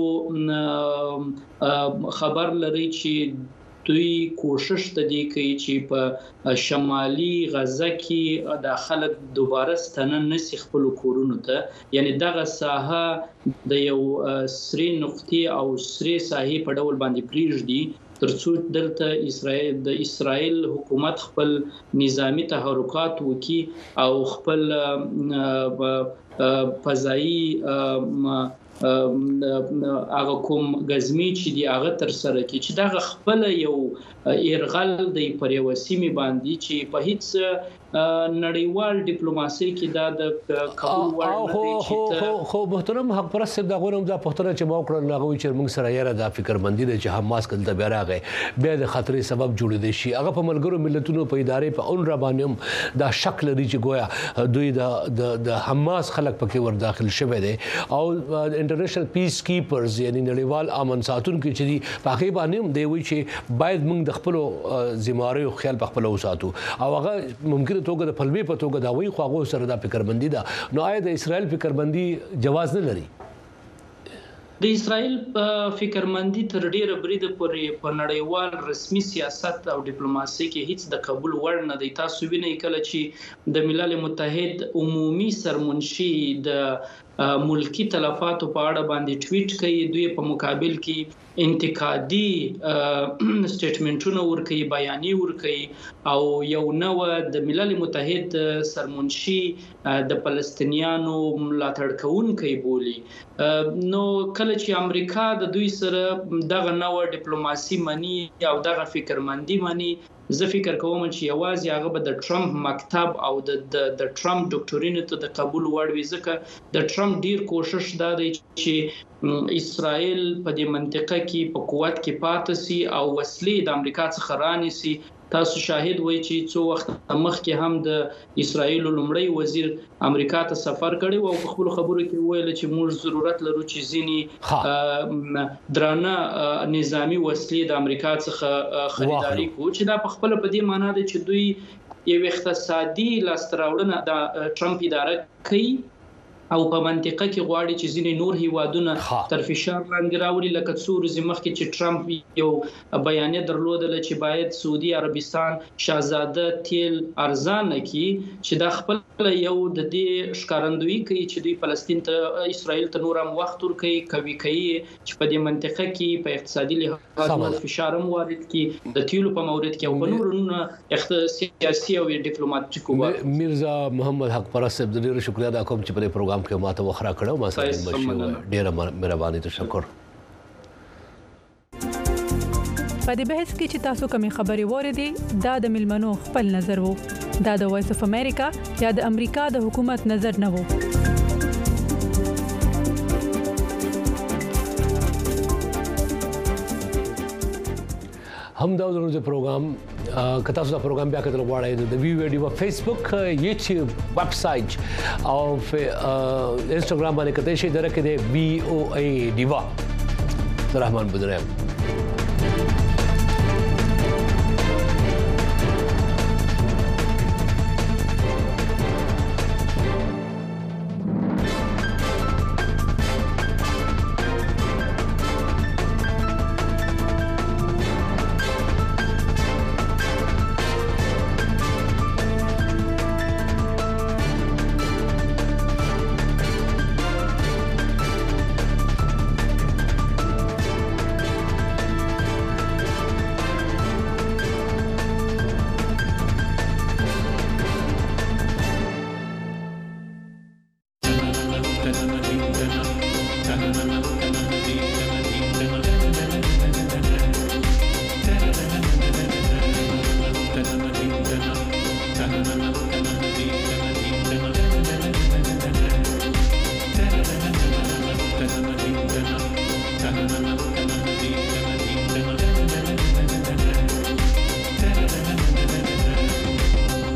خبر لري چې دوی کوشش ته دي کوي چې په شمالي غزه کې د خلک دوباره ستنه نسی خپل کورونو ته یعنی دغه ساحه د یو سری نقطې او سری ساحې په ډول باندې پریږدي ترڅو دلته اسرائیل د اسرائیل حکومت خپل نظامی تحرکات وکي او خپل فضایی هغه کوم غزمي چې دی هغه تر سره کی چې دا خپل یو ایرغل د پریوسیمي باندې چې په هیڅ نړیوال ډیپلوماسي کې دا د قبول وړ نه دی چې خو محترم حق پرست د غوړم د پښتنه چې موکړل لغوي چې موږ سره یې را د فکر مندي د چې حماس کله بیا راغی بیا د خطرې سبب جوړ دي شي هغه په ملګرو ملتونو په ادارې په اون را باندې دا شک لري چې گویا دوی د د حماس خلک پکې ور داخل شوه دي او انټرنیشنل پیس کیپرز یعنی نړیوال امن ساتونکو چې دی په هغه باندې هم دی وی چې باید موږ د خپل ذمہاري خیال په خپل وساتو او هغه ممکن توګه د فلمي په توګه دا وی خو هغه سره د فکرمندي ده نو آیا د اسرائیل فکرمندي جواز نه لري د اسرائیل فکرمندي تر ډیره بریده پورې په نړیوال رسمي سیاست او ډیپلوماسي کې هیڅ د قبول وړ نه دی تاسو وینئ کله چې د ملل متحد عمومي سرمنشي د ملکی تلفاتو په اړه باندې ټویټ کوي دوی په مقابل کې انتقادي سټیټمنټونه ورکوي بیانیه ورکوي او یو نو د ملل متحد سرمنشي د فلسطینیانو ملاتړ کوونکی بولی نو کله چې امریکا د دوی سره دغه نو ډیپلوماسي مني او دغه فکرمندي مني زه فکر کوم چې یوازې هغه به د ټرمپ مکتب او د د ټرمپ ډاکټرینو ته د قبول وړ وي ځکه د ټرمپ ډیر کوشش دا دی چې اسرائیل په دې منطقه کې په قوت کې پاتې سي او وسلې د امریکا څخه رانیسي تاسو شاهد وای چې څو وخت مخکې هم د اسرائیل لومړی وزیر امریکا ته سفر کړی او په خپل خبرو کې ویل چې موږ ضرورت لرو چې ځینی درانه نظامی وسلې د امریکا څخه خریداري کوو چې دا په خپل په دې معنی ده چې دوی یو اقتصادي لاستراوړنه د ټرمپ اداره کوي او په منطقه کې غواړي چې ځینې نور هیوادونه تر فشار لاندې راوړي لکه څو ورځې مخکې چې ټرمپ یو بیانیه درلودله چې باید سعودي عربستان شاهزاده تیل ارزانه کړي چې دا خپل یو د دې ښکارندویي کوي چې دوی فلسطین ته اسرائیل ته نور هم وخت ورکوي کوي کوي چې په دې منطقه کې په اقتصادي لحاظ فشار هم وارد کړي د تیلو په مورد کې او په نورونو سیاسي او ډیپلوماټیک میرزا محمد حق پرست د ډیرو شکریا دا کوم چې په پروګرام کې ماته وخرا کړو ما سره مشهور ډیره مهرباني تشکر په دې بحث کې چې تاسو کومې خبرې وریدي دا د ملمنو خپل نظر وو دا د وایس اف امریکا یا د امریکا د حکومت نظر نه وو هم دا ورو د پروګرام کته تاسو دا پروګرام بیا کتل غواړئ د وی ویډیو په فیسبوک یوټیوب ویب سټ او انستګرام باندې کته شي درکې دی وی او ای ډیوا رحمان بدرم